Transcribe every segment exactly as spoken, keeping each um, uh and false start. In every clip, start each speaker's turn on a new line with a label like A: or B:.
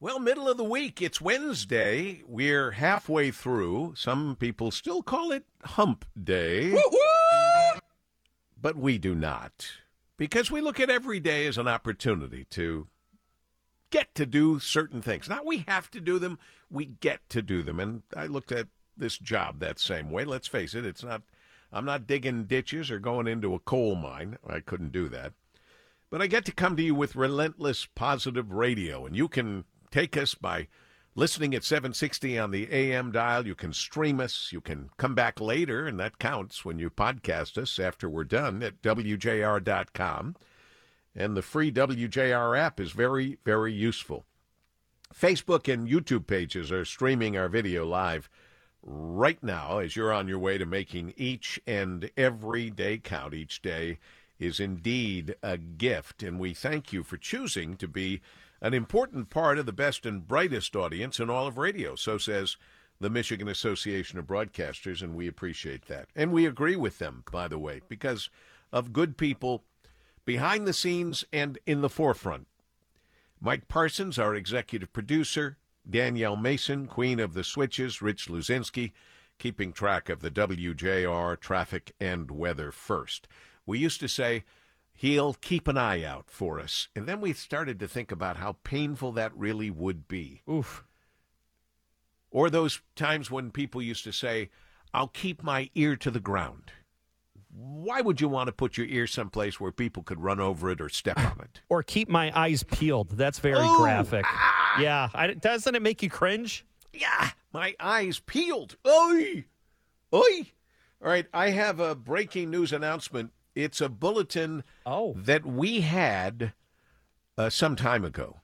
A: Well, middle of the week. It's Wednesday. We're halfway through. Some people still call it Hump Day. Woo-hoo! But we do not. Because we look at every day as an opportunity to get to do certain things. Not we have to do them, we get to do them. And I looked at this job that same way. Let's face it, it's not. I'm not digging ditches or going into a coal mine. I couldn't do that. But I get to come to you with Relentless Positive Radio, and you can take us by listening at seven sixty on the A M dial. You can stream us. You can come back later, and that counts when you podcast us after we're done at W J R dot com. And the free W J R app is very, very useful. Facebook and YouTube pages are streaming our video live right now as you're on your way to making each and every day count. Each day is indeed a gift, and we thank you for choosing to be an important part of the best and brightest audience in all of radio. So says the Michigan Association of Broadcasters, and we appreciate that. And we agree with them, by the way, because of good people behind the scenes and in the forefront. Mike Parsons, our executive producer, Danielle Mason, Queen of the Switches, Rich Luzinski, keeping track of the W J R traffic and weather first. We used to say, he'll keep an eye out for us. And then we started to think about how painful that really would be.
B: Oof.
A: Or those times when people used to say, I'll keep my ear to the ground. Why would you want to put your ear someplace where people could run over it or step on it?
B: Or keep my eyes peeled. That's very
A: Ooh,
B: graphic.
A: Ah,
B: yeah. I, doesn't it make you cringe?
A: Yeah. My eyes peeled. Oi. Oi. All right. I have a breaking news announcement. It's a bulletin
B: oh.
A: that we had uh, some time ago.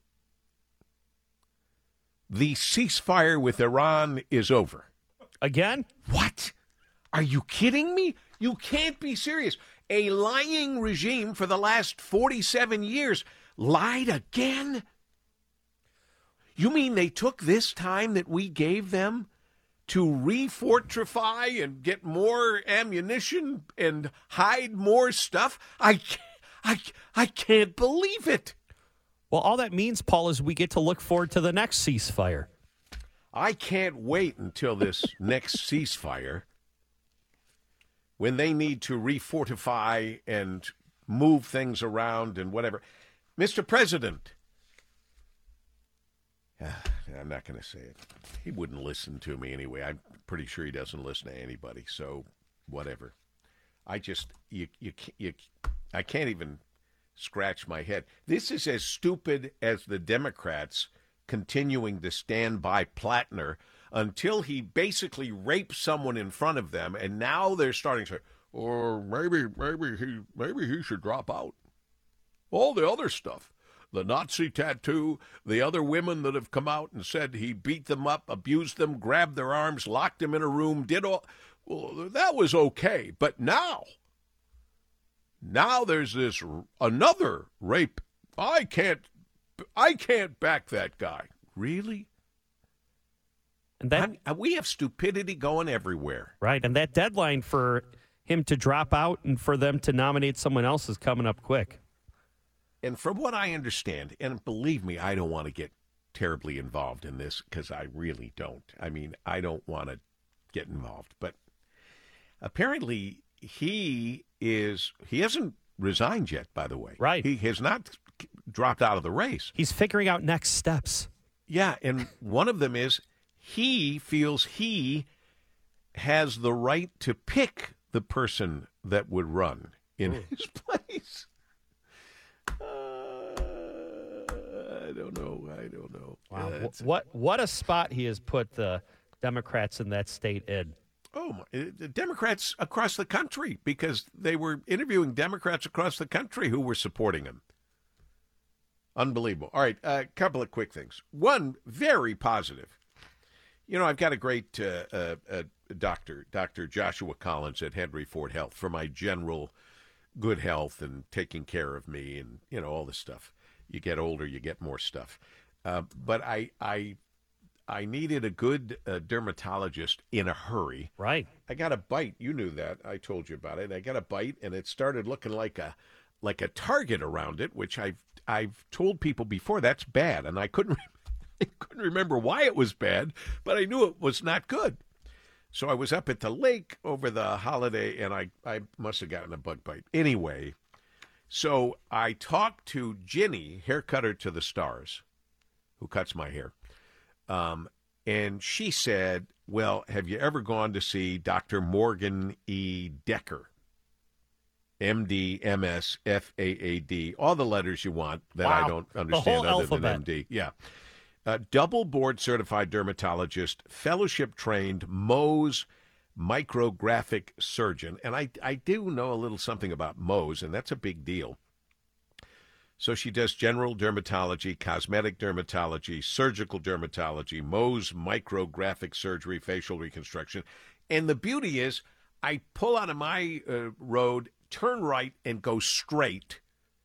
A: The ceasefire with Iran is over.
B: Again?
A: What? Are you kidding me? You can't be serious. A lying regime for the last forty-seven years lied again? You mean they took this time that we gave them to refortify and get more ammunition and hide more stuff? I can't, I, I can't believe it.
B: Well, all that means, Paul, is we get to look forward to the next ceasefire.
A: I can't wait until this next ceasefire, when they need to refortify and move things around and whatever. Mister President, I'm not going to say it. He wouldn't listen to me anyway. I'm pretty sure he doesn't listen to anybody, so whatever. I just, you, you, you, I can't even scratch my head. This is as stupid as the Democrats continuing to stand by Plattner until he basically raped someone in front of them, and now they're starting to say, or maybe, maybe he, maybe he should drop out. All the other stuff. The Nazi tattoo, the other women that have come out and said he beat them up, abused them, grabbed their arms, locked them in a room, did all. Well, that was okay. But now, now there's this another rape. I can't, I can't back that guy. Really?
B: And that
A: I'm, we have stupidity going everywhere.
B: Right, and that deadline for him to drop out and for them to nominate someone else is coming up quick.
A: And from what I understand, and believe me, I don't want to get terribly involved in this because I really don't. I mean, I don't want to get involved. But apparently he is, he hasn't resigned yet, by the way.
B: Right.
A: He has not dropped out of the race.
B: He's figuring out next steps.
A: Yeah, and one of them is he feels he has the right to pick the person that would run in Ooh. his place. Uh, I don't know. I don't know.
B: Wow.
A: Uh,
B: what what a spot he has put the Democrats in that state in.
A: Oh, my, the Democrats across the country, because they were interviewing Democrats across the country who were supporting him. Unbelievable. All right, a uh, couple of quick things. One, very positive. You know, I've got a great uh, uh, uh, doctor, Doctor Joshua Collins at Henry Ford Health, for my general good health and taking care of me and, you know, all this stuff. You get older, you get more stuff. Uh, but I I I needed a good uh, dermatologist in a hurry.
B: Right.
A: I got a bite. You knew that. I told you about it. I got a bite, and it started looking like a like a target around it, which I've I've told people before that's bad, and I couldn't I couldn't remember why it was bad, but I knew it was not good. So I was up at the lake over the holiday, and I, I must have gotten a bug bite. Anyway, so I talked to Ginny, hair cutter to the stars, who cuts my hair, um, and she said, well, have you ever gone to see Doctor Morgan E. Decker? M D, M S, F A A D, all the letters you want that
B: wow.
A: I don't understand
B: the whole
A: other
B: alphabet.
A: than M D. Yeah. Uh, double board certified dermatologist, fellowship trained Mohs micrographic surgeon. And I, I do know a little something about Mohs, and that's a big deal. So she does general dermatology, cosmetic dermatology, surgical dermatology, Mohs micrographic surgery, facial reconstruction. And the beauty is I pull out of my uh, road, turn right, and go straight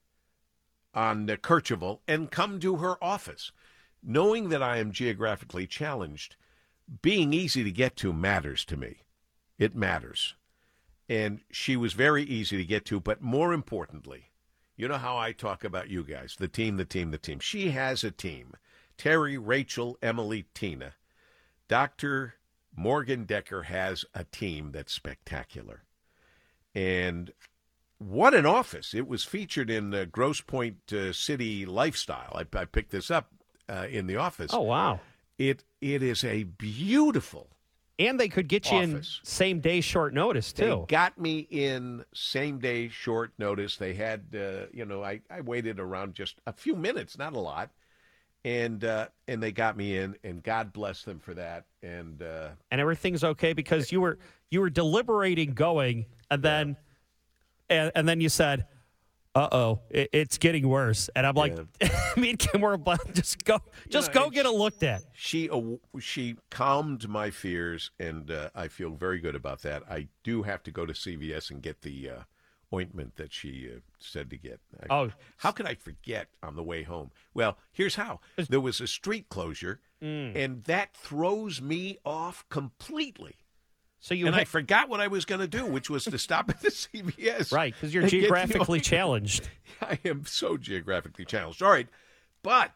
A: on the Kercheval and come to her office. Knowing that I am geographically challenged, being easy to get to matters to me. It matters. And she was very easy to get to, but more importantly, you know how I talk about you guys, the team, the team, the team. She has a team. Terry, Rachel, Emily, Tina. Doctor Morgan Decker has a team that's spectacular. And what an office. It was featured in uh, Grosse Pointe uh, City Lifestyle. I, I picked this up uh, in the office.
B: Oh, wow.
A: It It is a beautiful
B: And they could get you
A: office.
B: in same day short notice, too.
A: They got me in same day short notice. They had, uh, you know, I, I waited around just a few minutes, not a lot. And uh, and they got me in, and God bless them for that. And uh,
B: and everything's okay because you were you were deliberating going, and then and, and then you said, "Uh oh, it, it's getting worse." And I'm like,
A: Yeah.
B: "Me and Kim were just go, just
A: You know,
B: go get it looked at."
A: She uh, she calmed my fears, and uh, I feel very good about that. I do have to go to C V S and get the uh, ointment that she uh, said to get. I,
B: Oh.
A: How could I forget on the way home? Well, here's how. There was a street closure,
B: Mm.
A: and that throws me off completely.
B: So you
A: and
B: ha-
A: I forgot what I was going to do, which was to stop at the C V S.
B: right because you're
A: and get the
B: geographically
A: ointment.
B: challenged.
A: I am so geographically challenged. All right, but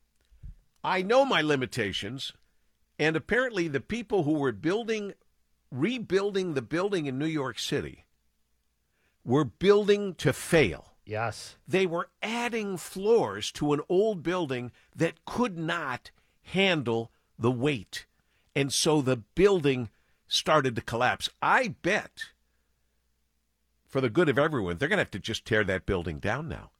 A: I know my limitations, and apparently the people who were building, rebuilding the building in New York City were building to fail.
B: Yes.
A: They were adding floors to an old building that could not handle the weight, and so the building started to collapse. I bet, for the good of everyone, they're going to have to just tear that building down now.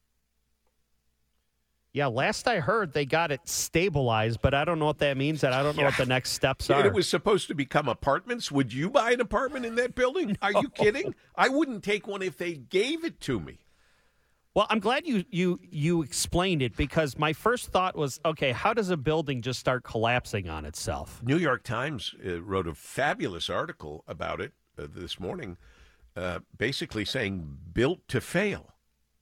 B: Yeah, last I heard, they got it stabilized, but I don't know what that means, and I don't know what the next steps are.
A: And it was supposed to become apartments. Would you buy an apartment in that building? Are you kidding? I wouldn't take one if they gave it to me.
B: Well, I'm glad you you you explained it because my first thought was, okay, how does a building just start collapsing on itself?
A: New York Times uh, wrote a fabulous article about it uh, this morning, uh, basically saying built to fail.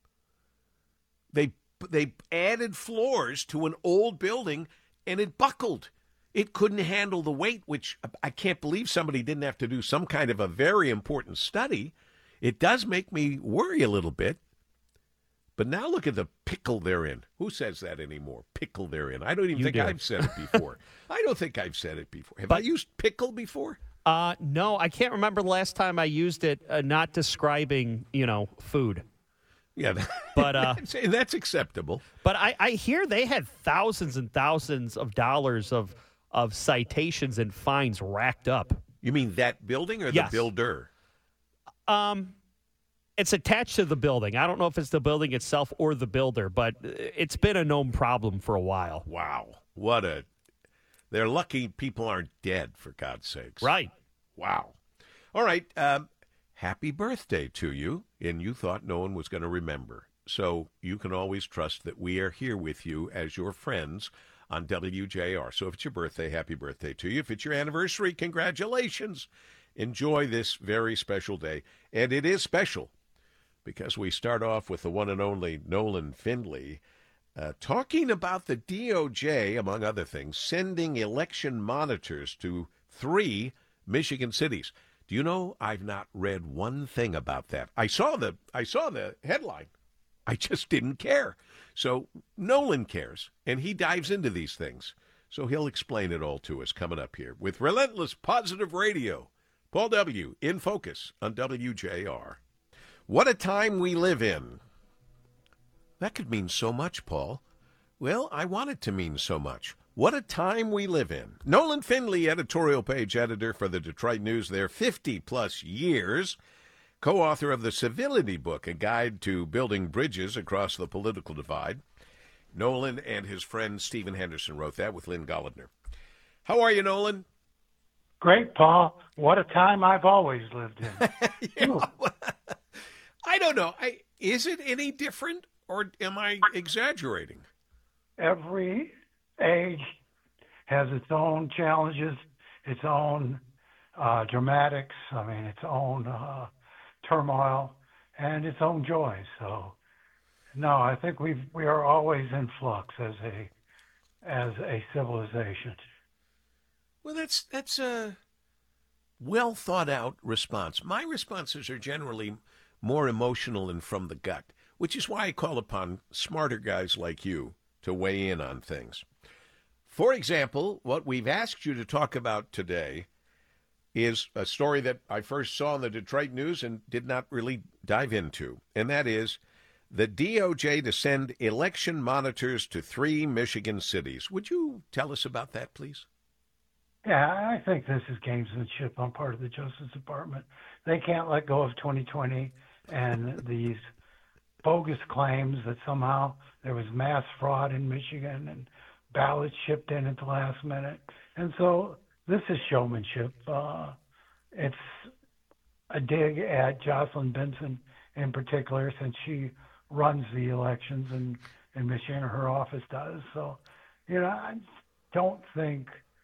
A: They they added floors to an old building, and it buckled. It couldn't handle the weight, which I can't believe somebody didn't have to do some kind of a very important study. It does make me worry a little bit. But now look at the pickle they're in. Who says that anymore? Pickle they're in. I don't even
B: You
A: think
B: do.
A: I've said it before. I don't think I've said it before. Have
B: But-
A: I used pickle before?
B: Uh, no, I can't remember the last time I used it, uh, not describing, you know, food.
A: Yeah, that-
B: But, uh,
A: that's, that's acceptable.
B: But I, I hear they had thousands and thousands of dollars of of citations and fines racked up.
A: You mean that building or
B: Yes.
A: the builder?
B: Um, it's attached to the building. I don't know if it's the building itself or the builder, but it's been a known problem for a while.
A: Wow. What a... They're lucky people aren't dead, for God's sakes.
B: Right.
A: Wow. All right. Um, happy birthday to you. And you thought no one was going to remember. So you can always trust that we are here with you as your friends on W J R. So if it's your birthday, happy birthday to you. If it's your anniversary, congratulations. Enjoy this very special day. And it is special because we start off with the one and only Nolan Findley uh, talking about the D O J, among other things, sending election monitors to three Michigan cities. Do you know I've not read one thing about that? I saw the I saw the headline. I just didn't care. So Nolan cares, and he dives into these things. So he'll explain it all to us coming up here with Relentless Positive Radio. Paul W. in Focus on W J R. What a time we live in. That could mean so much, Paul. Well, I want it to mean so much. What a time we live in. Nolan Finley, editorial page editor for the Detroit News there, fifty-plus years, co-author of the Civility Book, a guide to building bridges across the political divide. Nolan and his friend Stephen Henderson wrote that with Lynn Gollidner. How are you, Nolan?
C: Great, Paul. What a time I've always lived in.
A: Yeah, I don't know. I, is it any different, or am I exaggerating?
C: Every age has its own challenges, its own uh, dramatics, I mean, its own uh, turmoil, and its own joys. So, no, I think we we are always in flux as a as a civilization.
A: Well, that's that's a well thought out response. My responses are generally more emotional and from the gut, which is why I call upon smarter guys like you to weigh in on things. For example, what we've asked you to talk about today is a story that I first saw in the Detroit News and did not really dive into, and that is the D O J to send election monitors to three Michigan cities. Would you tell us about that, please?
C: Yeah, I think this is gamesmanship on part of the Justice Department. They can't let go of twenty twenty and these bogus claims that somehow there was mass fraud in Michigan and ballots shipped in at the last minute. And so this is showmanship. Uh, it's a dig at Jocelyn Benson in particular, since she runs the elections in, in Michigan, or her office does. So, you know, I don't think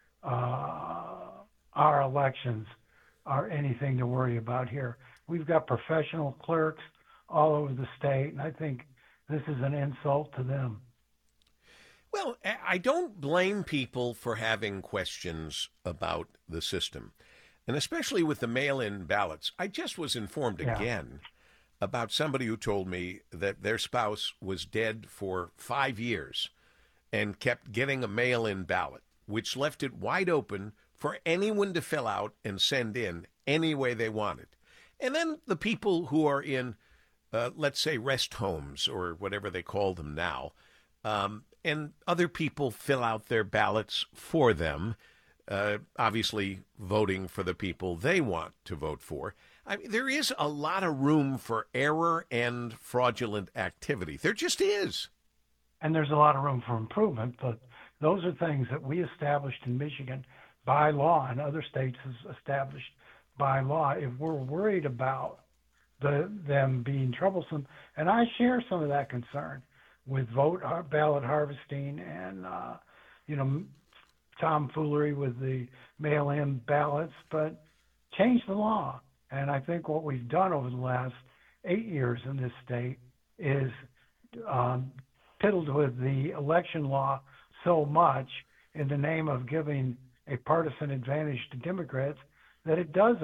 C: uh, our elections are anything to worry about here. We've got professional clerks all over the state, and I think this is an insult to them.
A: Well, I don't blame people for having questions about the system, and especially with the mail-in ballots. I just was informed
C: Yeah.
A: again about somebody who told me that their spouse was dead for five years and kept getting a mail-in ballot, which left it wide open for anyone to fill out and send in any way they wanted. And then the people who are in, uh, let's say, rest homes or whatever they call them now, um, and other people fill out their ballots for them, uh, obviously voting for the people they want to vote for. I mean, there is a lot of room for error and fraudulent activity. There just is.
C: And there's a lot of room for improvement, but those are things that we established in Michigan by law, and other states has established by law. If we're worried about the, them being troublesome, and I share some of that concern with vote ballot harvesting and, uh, you know, tomfoolery with the mail-in ballots, but change the law. And I think what we've done over the last eight years in this state is um, piddled with the election law so much in the name of giving a partisan advantage to Democrats that it does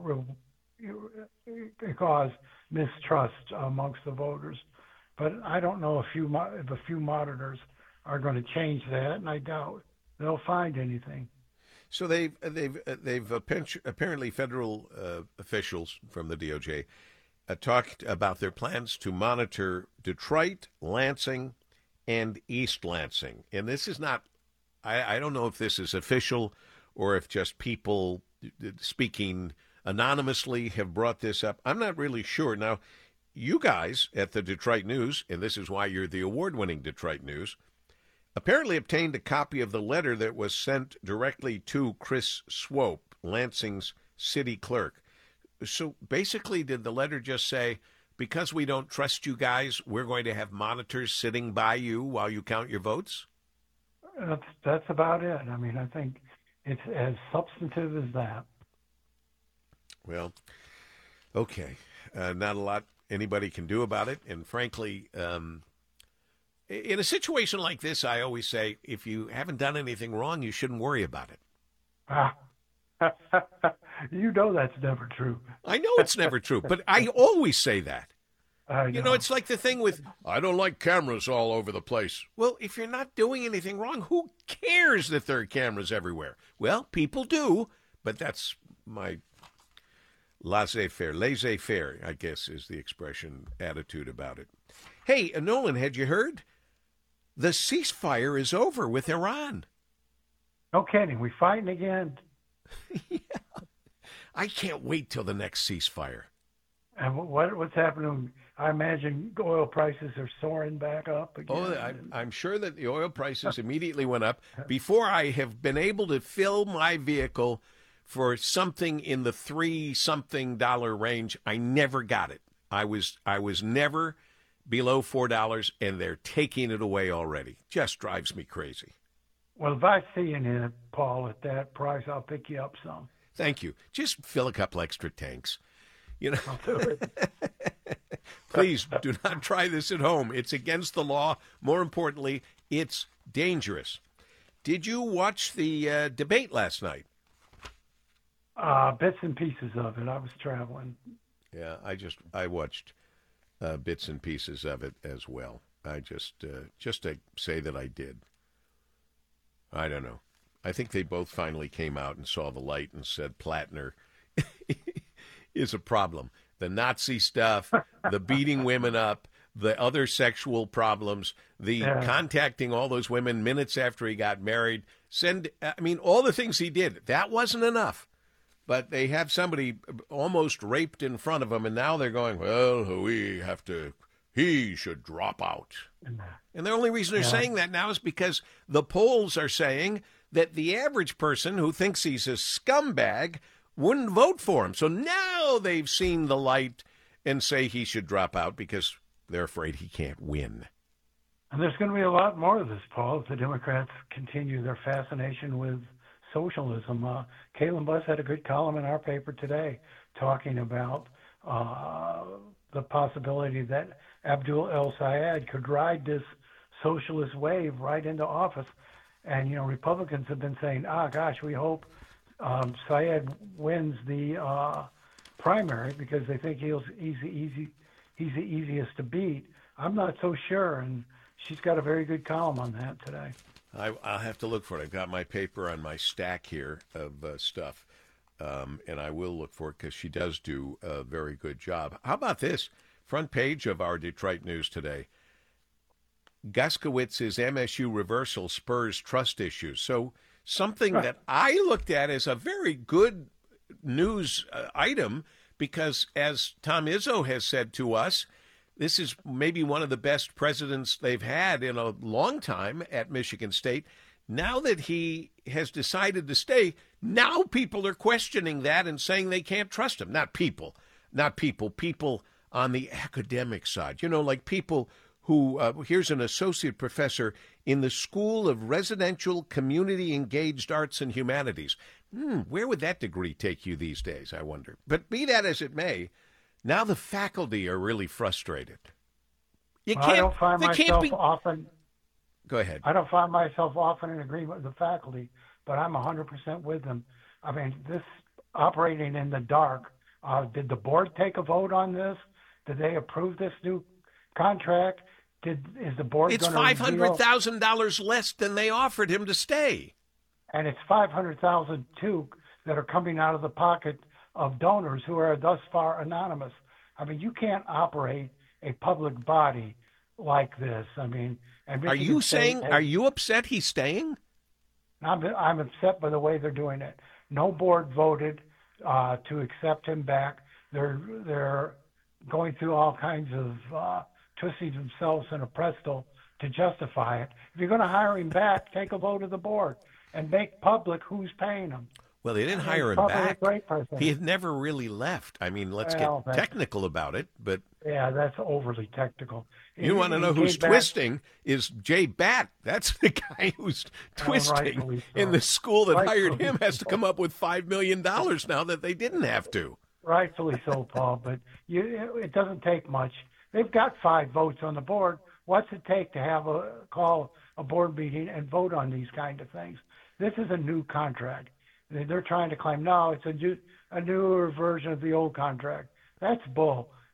C: cause mistrust amongst the voters. But I don't know if, few, if a few monitors are going to change that, and I doubt they'll find anything.
A: So they've they've they've apparently federal uh, officials from the D O J uh, talked about their plans to monitor Detroit, Lansing, and East Lansing. And this is not, I, I don't know if this is official or if just people speaking anonymously have brought this up. I'm not really sure. Now, you guys at the Detroit News, and this is why you're the award-winning Detroit News, apparently obtained a copy of the letter that was sent directly to Chris Swope, Lansing's city clerk. So basically, did the letter just say, because we don't trust you guys, we're going to have monitors sitting by you while you count your votes?
C: That's, that's about it. I mean, I think it's as substantive as that.
A: Well, okay. Uh, not a lot anybody can do about it. And frankly, um, in a situation like this, I always say, if you haven't done anything wrong, you shouldn't worry about it.
C: Ah. You know that's never true.
A: I know it's never true, but I always say that.
C: I
A: You know, it's like the thing with, I don't like cameras all over the place. Well, if you're not doing anything wrong, who cares that there are cameras everywhere? Well, people do, but that's my laissez-faire, laissez-faire, I guess is the expression, attitude about it. Hey, uh, Nolan, had you heard? The ceasefire is over with Iran.
C: No kidding. We fighting again.
A: Yeah. I can't wait till the next ceasefire.
C: And what what's happening? I imagine oil prices are soaring back up again.
A: Oh, I'm, I'm sure that the oil prices immediately went up before I have been able to fill my vehicle for something in the three something dollar range. I never got it. I was I was never below four dollars, and they're taking it away already. Just drives me crazy.
C: Well, if I see you in it, Paul, at that price, I'll pick you up some.
A: Thank you. Just fill a couple extra tanks. You know,
C: I'll do it.
A: Please do not try this at home. It's against the law. More importantly, it's dangerous. Did you watch the uh, debate last night?
C: Uh, bits and pieces of it. I was traveling.
A: Yeah, I just I watched uh, bits and pieces of it as well. I just uh, just to say that I did. I don't know. I think they both finally came out and saw the light and said Plattner is a problem. The Nazi stuff, the beating women up, the other sexual problems, the
C: Yeah.
A: contacting all those women minutes after he got married. Send, I mean, all the things he did. That wasn't enough. But they have somebody almost raped in front of them, and now they're going, well, we have to, he should drop out. And the only reason they're
C: Yeah.
A: saying that now is because the polls are saying that the average person who thinks he's a scumbag wouldn't vote for him. So now they've seen the light and say he should drop out because they're afraid he can't win.
C: And there's going to be a lot more of this, Paul, if the Democrats continue their fascination with socialism. Uh, Caitlin Buss had a good column in our paper today talking about uh, the possibility that Abdul El Sayed could ride this socialist wave right into office. And, you know, Republicans have been saying, ah, gosh, we hope um, Sayed wins the uh, primary because they think he's easy, easy, he's the easiest to beat. I'm not so sure, and she's got a very good column on that today.
A: I, I'll have to look for it. I've got my paper on my stack here of uh, stuff, um, and I will look for it because she does do a very good job. How about this? Front page of our Detroit News today. Guskowitz's M S U reversal spurs trust issues. So something that I looked at as a very good news uh, item because, as Tom Izzo has said to us, this is maybe one of the best presidents they've had in a long time at Michigan State. Now that he has decided to stay, now people are questioning that and saying they can't trust him. Not people, not people, people on the academic side. You know, like people who, uh, here's an associate professor in the School of Residential Community Engaged Arts and Humanities. Hmm, where would that degree take you these days, I wonder? But be that as it may, now the faculty are really frustrated. You
C: Well,
A: can't,
C: I don't find
A: there can't
C: myself
A: be...
C: often.
A: Go ahead.
C: I don't find myself often in agreement with the faculty, but I'm one hundred percent with them. I mean, this operating in the dark. Uh, did the board take a vote on this? Did they approve this new contract? Did is the board
A: It's
C: going to
A: five hundred thousand dollars less than they offered him to stay.
C: And it's five hundred thousand too that are coming out of the pocket of donors who are thus far anonymous. I mean, you can't operate a public body like this. I mean, and
A: Are
C: Michigan
A: you
C: State
A: saying,
C: has-
A: are you upset he's staying?
C: I'm, I'm upset by the way they're doing it. No board voted uh, to accept him back. They're they're going through all kinds of uh, twisting themselves in a pretzel to justify it. If you're going to hire him back, take a vote of the board and make public who's paying him.
A: Well, they didn't
C: I mean,
A: hire him
C: probably a
A: back.
C: great person.
A: He had never really left. I mean, let's
C: Well,
A: get
C: that's-
A: technical about it, but
C: Yeah, that's overly technical.
A: you
C: He-
A: want to
C: he
A: know who's
C: came back-
A: twisting is Jay Batt. That's the guy who's twisting.
C: rightfully so.
A: And the school that hired
C: Rightfully
A: him has to
C: so.
A: come up with five million dollars now that they didn't have to.
C: Rightfully so, Paul, but you, it doesn't take much. They've got five votes on the board. What's it take to have a call a board meeting and vote on these kind of things? This is a new contract. They- They're trying to claim, no, it's a, new, a newer version of the old contract. That's bull.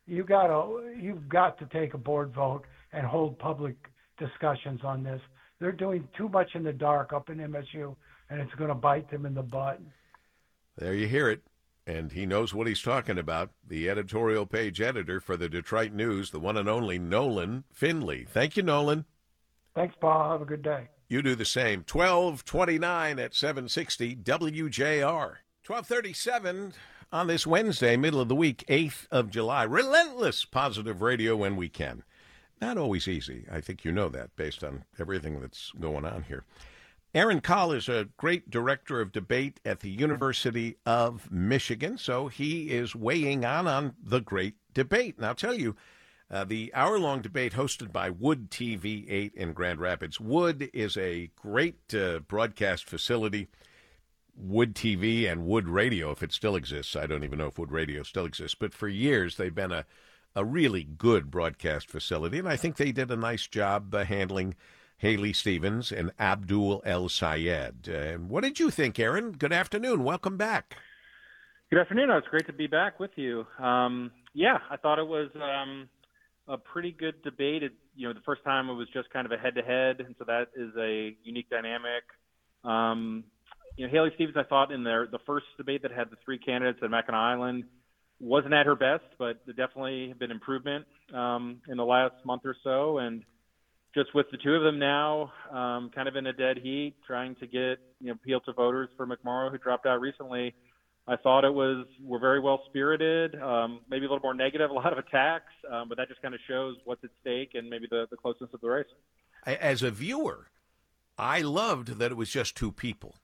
C: you got to you've got to take a board vote and hold public discussions on this. They're doing too much in the dark up in M S U, and it's going to bite them in the butt.
A: There you hear it. And he knows what he's talking about. The editorial page editor for the Detroit News, the one and only Nolan Finley. Thank you, Nolan.
C: Thanks, Paul. Have a good day.
A: You do the same. twelve twenty-nine at seven sixty W J R. twelve thirty-seven on this Wednesday, middle of the week, eighth of July. Relentless positive radio when we can. Not always easy. I think you know that based on everything that's going on here. Aaron Kahl is a great director of debate at the University of Michigan, so he is weighing on on the great debate. And I'll tell you, uh, the hour-long debate hosted by Wood T V eight in Grand Rapids. Wood is a great uh, broadcast facility. Wood T V and Wood Radio, if it still exists. I don't even know if Wood Radio still exists. But for years, they've been a, a really good broadcast facility, and I think they did a nice job uh, handling Haley Stevens and Abdul El Sayed. Uh, what did you think, Aaron? Good afternoon. Welcome back.
D: Good afternoon. It's great to be back with you. Um, yeah, I thought it was um, a pretty good debate. It, you know, the first time it was just kind of a head-to-head, and so that is a unique dynamic. Um, you know, Haley Stevens, I thought in their the first debate that had the three candidates at Mackinac Island, wasn't at her best, but there definitely have been improvement um, in the last month or so, and just with the two of them now, um, kind of in a dead heat, trying to get, you know, appeal to voters for McMorrow, who dropped out recently. I thought it was, were very well spirited, um, maybe a little more negative, a lot of attacks, um, but that just kind of shows what's at stake and maybe the, the closeness of the race.
A: As a viewer, I loved that it was just two people.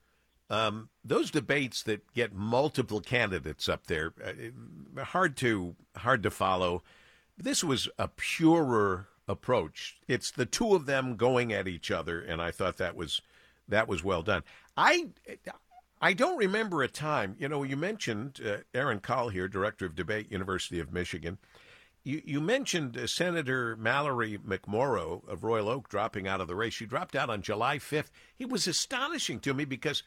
A: Um, those debates that get multiple candidates up there, uh, hard to hard to follow. This was a purer approach. It's the two of them going at each other, and I thought that was that was well done. I I don't remember a time, you know, you mentioned uh, Aaron Kahl here, Director of Debate, University of Michigan. You, you mentioned uh, Senator Mallory McMorrow of Royal Oak dropping out of the race. She dropped out on July fifth. It was astonishing to me because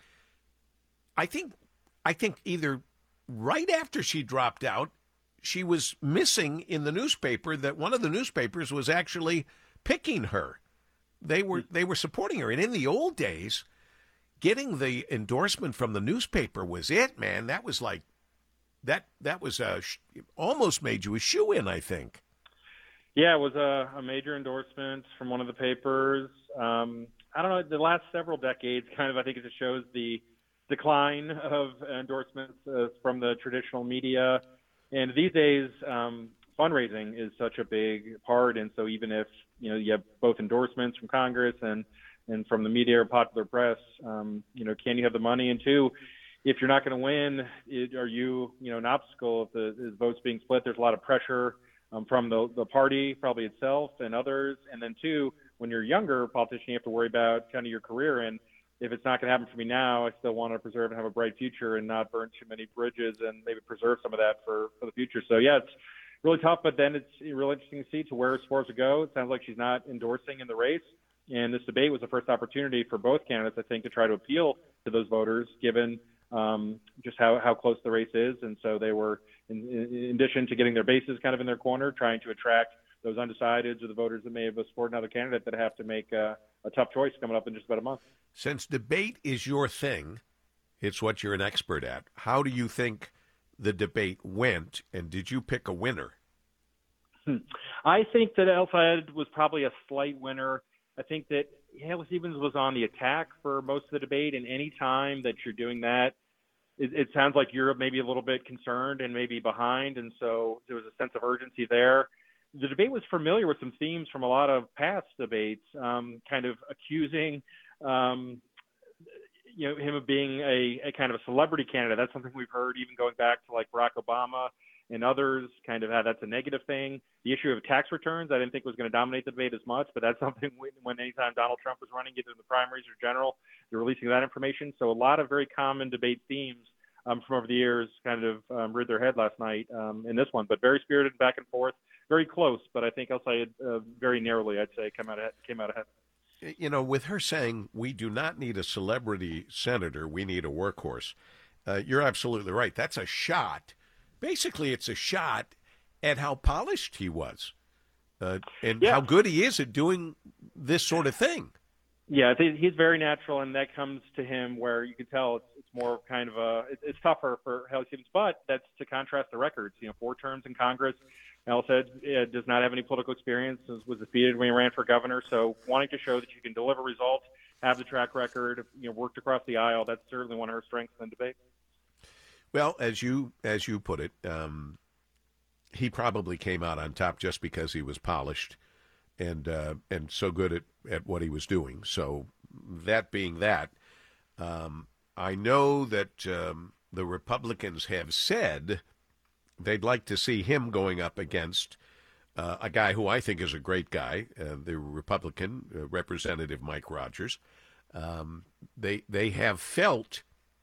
A: I think I think either right after she dropped out, she was missing in the newspaper that one of the newspapers was actually picking her. They were they were supporting her. And in the old days, getting the endorsement from the newspaper was it, man. That was like that that was a, almost made you a shoo-in, I think.
D: Yeah, it was a, a major endorsement from one of the papers. Um, I don't know, the last several decades, kind of, I think it just shows the decline of endorsements uh, from the traditional media. And these days, um, fundraising is such a big part. And so even if, you know, you have both endorsements from Congress and, and from the media or popular press, um, you know, can you have the money? And two, if you're not going to win, it, are you, you know, an obstacle if the, the votes being split? There's a lot of pressure um, from the, the party, probably itself and others. And then two, when you're a younger politician, you have to worry about kind of your career. And if it's not going to happen for me now, I still want to preserve and have a bright future and not burn too many bridges and maybe preserve some of that for, for the future. So, yeah, it's really tough, but then it's really interesting to see to where it's supposed to go. It sounds like she's not endorsing in the race. And this debate was the first opportunity for both candidates, I think, to try to appeal to those voters, given um, just how, how close the race is. And so they were, in, in addition to getting their bases kind of in their corner, trying to attract those undecideds or the voters that may have supported another candidate that have to make a, a tough choice coming up in just about a month.
A: Since debate is your thing, it's what you're an expert at. How do you think the debate went, and did you pick a winner?
D: Hmm. I think that El Sayed was probably a slight winner. I think that Haley Stevens was on the attack for most of the debate, and any time that you're doing that, it, it sounds like you're maybe a little bit concerned and maybe behind, and so there was a sense of urgency there. The debate was familiar with some themes from a lot of past debates, um, kind of accusing um, you know, him of being a, a kind of a celebrity candidate. That's something we've heard even going back to like Barack Obama and others, kind of how that's a negative thing. The issue of tax returns, I didn't think was going to dominate the debate as much, but that's something when, when anytime Donald Trump was running, either in the primaries or general, they're releasing that information. So a lot of very common debate themes um, from over the years kind of um, reared their head last night um, in this one, but very spirited back and forth, very close, but I think El Sayed uh, very narrowly, I'd say, came out ahead, came out ahead.
A: You know, with her saying, we do not need a celebrity senator, we need a workhorse, uh, you're absolutely right. That's a shot. Basically, it's a shot at how polished he was uh, and
D: Yeah.
A: how good he is at doing this sort of thing.
D: Yeah, I think he's very natural, and that comes to him where you can tell it's, it's more kind of a it's, it's tougher for Hallie Stevens, but that's to contrast the records. You know, four terms in Congress. Al said uh, does not have any political experience. Was, was defeated when he ran for governor. So wanting to show that you can deliver results, have the track record, you know, worked across the aisle. That's certainly one of her strengths in the debate.
A: Well, as you as you put it, um, he probably came out on top just because he was polished and uh, and so good at, at what he was doing. So that being that, um, I know that um, the Republicans have said they'd like to see him going up against uh, a guy who I think is a great guy, uh, the Republican uh, Representative Mike Rogers. Um, they they have felt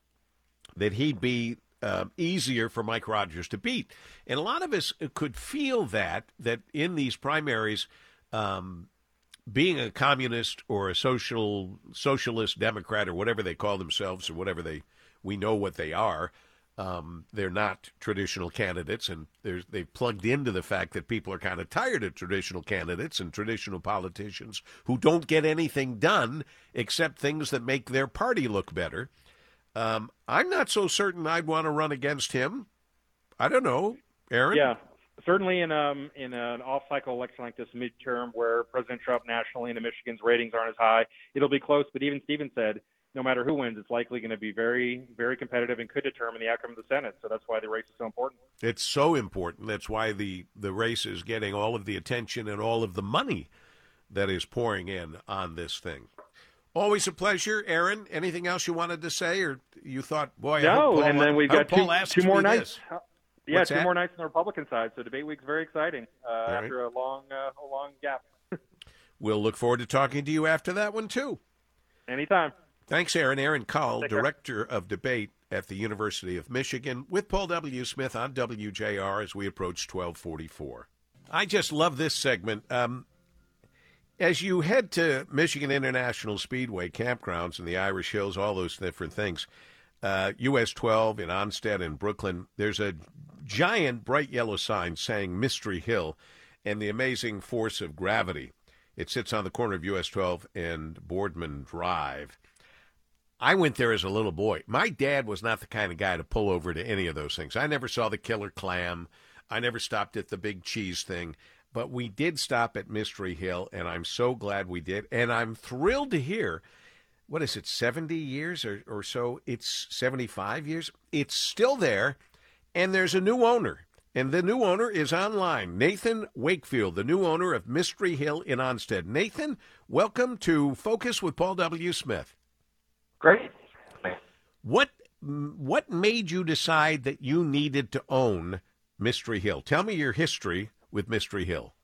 A: that he'd be uh, easier for Mike Rogers to beat. And a lot of us could feel that, that in these primaries, um, being a communist or a social socialist Democrat or whatever they call themselves or whatever they we know what they are, um, they're not traditional candidates, and there's, they've plugged into the fact that people are kind of tired of traditional candidates and traditional politicians who don't get anything done except things that make their party look better. Um, I'm not so certain I'd want to run against him. I don't know, Aaron.
D: Yeah, certainly in um in an off-cycle election like this midterm, where President Trump nationally and Michigan's ratings aren't as high, it'll be close. But even Stevens said, no matter who wins, it's likely going to be very, very competitive and could determine the outcome of the Senate. So that's why the race is so important.
A: It's so important. That's why the the race is getting all of the attention and all of the money that is pouring in on this thing. Always a pleasure, Aaron. Anything else you wanted to say, or you thought, boy, I
D: no,
A: hope Paul,
D: and then we've
A: I
D: got
A: hope Paul
D: two,
A: asks
D: two more
A: me
D: nights.
A: this.
D: Yeah,
A: What's
D: two
A: that?
D: more nights on the Republican side. So debate week's very exciting uh,
A: right.
D: after a long, uh, a long gap.
A: We'll look forward to talking to you after that one, too.
D: Anytime.
A: Thanks, Aaron. Aaron Call,
D: Take care.
A: Director of Debate at the University of Michigan, with Paul W. Smith on W J R as we approach twelve forty-four. I just love this segment. Um, as you head to Michigan International Speedway campgrounds and the Irish Hills, all those different things, uh, U S twelve in Onstead and Brooklyn, there's a giant bright yellow sign saying Mystery Hill and the amazing force of gravity. It sits on the corner of U S twelve and Boardman Drive. I went there as a little boy. My dad was not the kind of guy to pull over to any of those things. I never saw the killer clam. I never stopped at the big cheese thing. But we did stop at Mystery Hill, and I'm so glad we did. And I'm thrilled to hear, what is it, seventy years or, or so? It's seventy-five years. It's still there, and there's a new owner. And the new owner is online, Nathan Wakefield, the new owner of Mystery Hill in Onstead. Nathan, welcome to Focus with Paul W. Smith.
E: Great.
A: What what made you decide that you needed to own Mystery Hill? Tell me your history with Mystery Hill.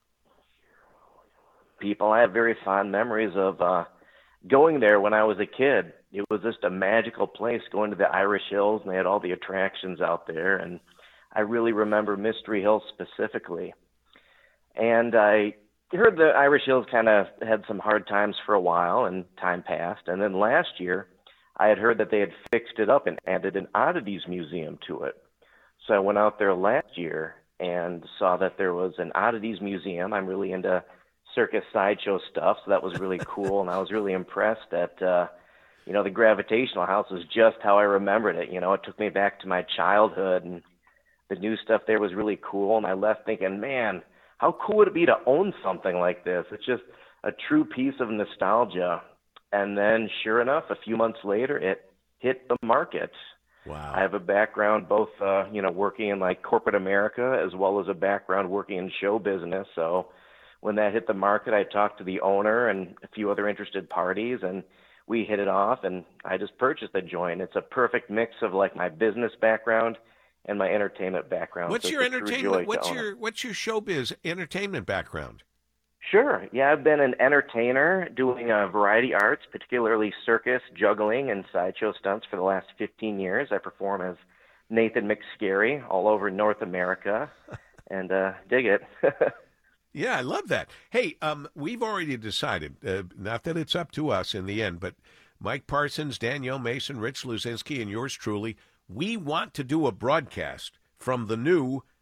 E: People, I have very fond memories of uh, going there when I was a kid. It was just a magical place, going to the Irish Hills, and they had all the attractions out there. And I really remember Mystery Hill specifically. And I heard the Irish Hills kind of had some hard times for a while, and time passed. And then last year, I had heard that they had fixed it up and added an oddities museum to it. So I went out there last year and saw that there was an oddities museum. I'm really into circus sideshow stuff, so that was really cool. And I was really impressed that, uh, you know, the Gravitational House was just how I remembered it. You know, it took me back to my childhood, and the new stuff there was really cool. And I left thinking, man, how cool would it be to own something like this? It's just a true piece of nostalgia. And then, sure enough, a few months later, it hit the market.
A: Wow.
E: I have a background both, uh, you know, working in like corporate America as well as a background working in show business. So when that hit the market, I talked to the owner and a few other interested parties, and we hit it off, and I just purchased the joint. It's a perfect mix of like my business background and my entertainment background.
A: What's
E: so
A: your
E: it's a true joy
A: entertainment?
E: to
A: What's
E: own
A: your
E: it.
A: what's your showbiz entertainment background?
E: Sure. Yeah, I've been an entertainer doing uh, variety arts, particularly circus, juggling, and sideshow stunts for the last fifteen years. I perform as Nathan McScary all over North America, and uh, dig it.
A: Yeah, I love that. Hey, um, we've already decided, uh, not that it's up to us in the end, but Mike Parsons, Danielle Mason, Rich Luzinski, and yours truly, we want to do a broadcast from the new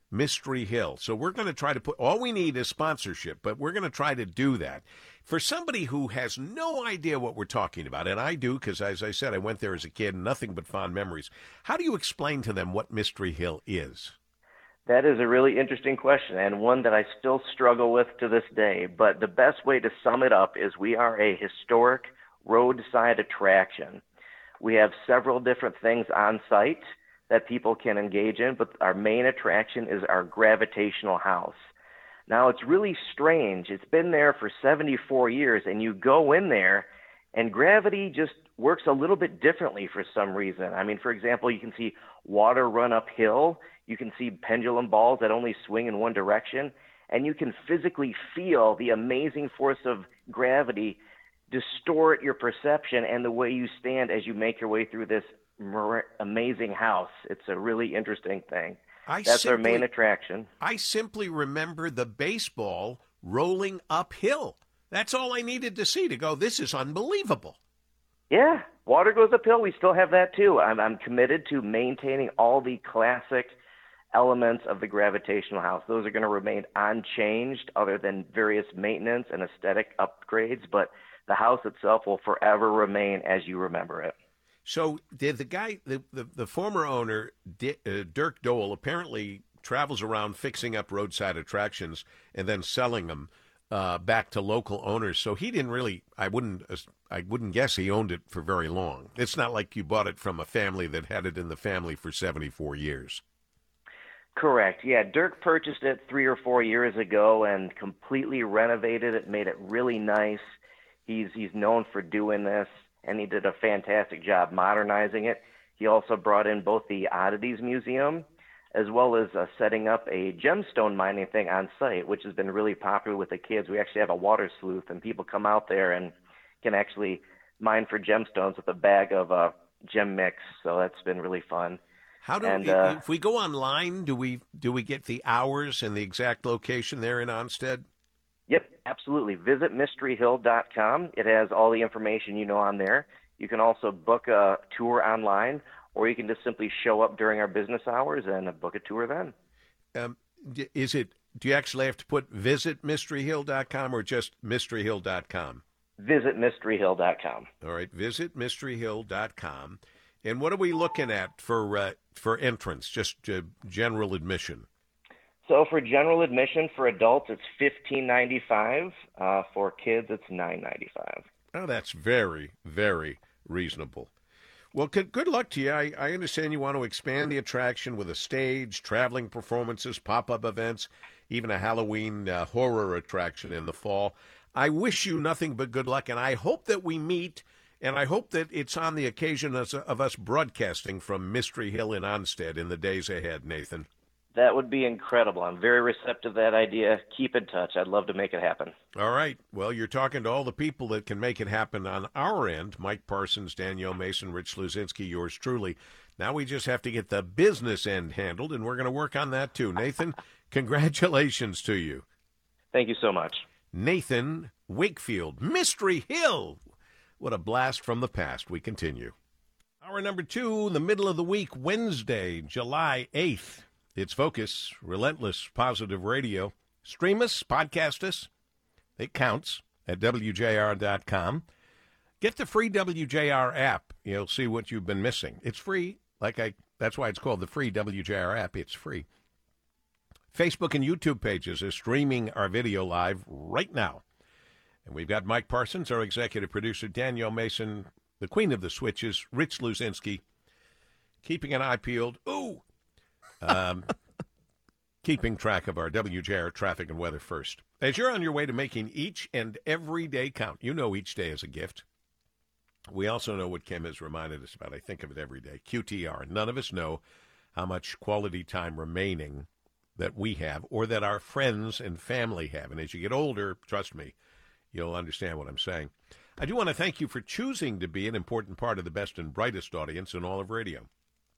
A: Mystery Hill. So we're going to try to put, all we need is sponsorship, but we're going to try to do that. For somebody who has no idea what we're talking about, and I do because, as I said, I went there as a kid, nothing but fond memories. How do you explain to them what Mystery Hill is?
E: That is a really interesting question, and one that I still struggle with to this day. But the best way to sum it up is we are a historic roadside attraction. We have several different things on site that people can engage in, but our main attraction is our gravitational house. Now, it's really strange. It's been there for seventy-four years, and you go in there, and gravity just works a little bit differently for some reason. I mean, for example, you can see water run uphill. You can see pendulum balls that only swing in one direction, and you can physically feel the amazing force of gravity distort your perception and the way you stand as you make your way through this amazing house. It's a really interesting thing.
A: I
E: That's
A: simply,
E: our main attraction.
A: I simply remember the baseball rolling uphill. That's all I needed to see to go, this is unbelievable.
E: Yeah, water goes uphill. We still have that too. I'm, I'm committed to maintaining all the classic elements of the gravitational house. Those are going to remain unchanged other than various maintenance and aesthetic upgrades, but the house itself will forever remain as you remember it.
A: So did the guy, the, the, the former owner, D- uh, Dirk Dole, apparently travels around fixing up roadside attractions and then selling them uh, back to local owners. So he didn't really, I wouldn't, I wouldn't guess he owned it for very long. It's not like you bought it from a family that had it in the family for seventy-four years.
E: Correct. Yeah, Dirk purchased it three or four years ago and completely renovated it, made it really nice. He's he's known for doing this, and he did a fantastic job modernizing it. He also brought in both the Oddities Museum as well as uh, setting up a gemstone mining thing on site, which has been really popular with the kids. We actually have a water sleuth, and people come out there and can actually mine for gemstones with a bag of uh, gem mix, so that's been really fun.
A: How do
E: and, uh,
A: if we go online, do we do we get the hours and the exact location there in Onstead?
E: Yep, absolutely. Visit mystery hill dot com. It has all the information you know on there. You can also book a tour online, or you can just simply show up during our business hours and book a tour then.
A: Um, is it? Do you actually have to put visit mystery hill dot com or just mystery hill dot com?
E: Visit mystery hill dot com.
A: All right, visit mystery hill dot com. And what are we looking at for uh, for entrance? Just uh, general admission.
E: So for general admission for adults, it's fifteen ninety-five. Uh, for kids, it's nine ninety-five.
A: Oh, that's very, very reasonable. Well, good, good luck to you. I, I understand you want to expand the attraction with a stage, traveling performances, pop-up events, even a Halloween uh, horror attraction in the fall. I wish you nothing but good luck, and I hope that we meet, and I hope that it's on the occasion of, of us broadcasting from Mystery Hill in Onstead in the days ahead, Nathan.
E: That would be incredible. I'm very receptive to that idea. Keep in touch. I'd love to make it happen.
A: All right. Well, you're talking to all the people that can make it happen on our end. Mike Parsons, Danielle Mason, Rich Luzinski, yours truly. Now we just have to get the business end handled, and we're going to work on that too. Nathan, congratulations to you.
E: Thank you so much.
A: Nathan Wakefield, Mystery Hill. What a blast from the past. We continue. Hour number two, the middle of the week, Wednesday, July eighth. It's Focus, Relentless Positive Radio. Stream us, podcast us. It counts at W J R dot com. Get the free W J R app. You'll see what you've been missing. It's free. Like I, that's why it's called the free W J R app. It's free. Facebook and YouTube pages are streaming our video live right now. And we've got Mike Parsons, our executive producer, Danielle Mason, the queen of the switches, Rich Luzinski, keeping an eye peeled. Ooh! Um, keeping track of our W J R traffic and weather first. As you're on your way to making each and every day count, you know each day is a gift. We also know what Kim has reminded us about. I think of it every day. Q T R. None of us know how much quality time remaining that we have or that our friends and family have. And as you get older, trust me, you'll understand what I'm saying. I do want to thank you for choosing to be an important part of the best and brightest audience in all of radio.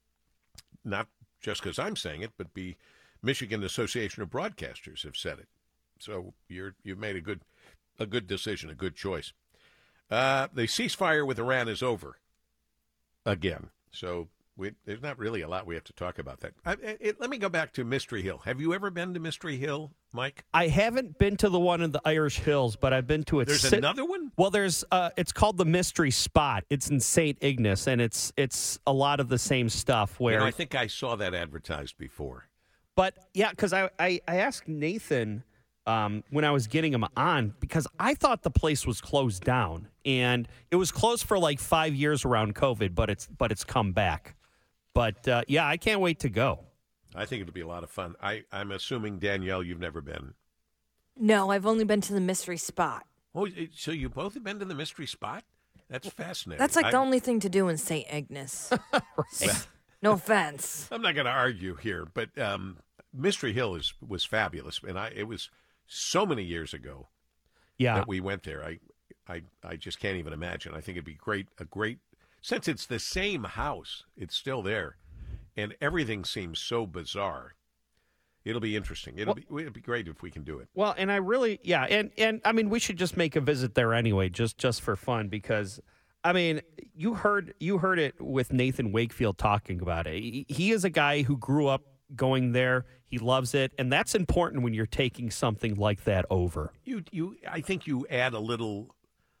A: Not just because I'm saying it, but the Michigan Association of Broadcasters have said it. So you're, you've made a good a good decision, a good choice. Uh, the ceasefire with Iran is over again. So We, there's not really a lot we have to talk about that. I, it, let me go back to Mystery Hill. Have you ever been to Mystery Hill, Mike?
B: I haven't been to the one in the Irish Hills, but I've been to it.
A: There's
B: si-
A: another one?
B: Well, there's. Uh, it's called the Mystery Spot. It's in Saint Ignace, and it's it's a lot of the same stuff. Where
A: You know, I think I saw that advertised before.
B: But yeah, because I, I I asked Nathan um, when I was getting him on because I thought the place was closed down, and it was closed for like five years around COVID, but it's but it's come back. But, uh, yeah, I can't wait to go.
A: I think it'll be a lot of fun. I, I'm assuming, Danielle, you've never been.
F: No, I've only been to the Mystery Spot.
A: Oh, so you both have been to the Mystery Spot? That's fascinating.
F: That's like
A: I,
F: the only thing to do in Saint Ignace. No offense.
A: I'm not going to argue here, but um, Mystery Hill is was fabulous. And I it was so many years ago
B: Yeah.
A: that we went there. I, I, I just can't even imagine. I think it'd be great, a great since it's the same house, it's still there, and everything seems so bizarre. It'll be interesting. It'll
B: Well,
A: be it'll be great if we can do it.
B: Well, and I really, yeah, and, and I mean, we should just make a visit there anyway, just just for fun, because, I mean, you heard you heard it with Nathan Wakefield talking about it. He, he is a guy who grew up going there. He loves it, and that's important when you're taking something like that over.
A: You you I think you add a little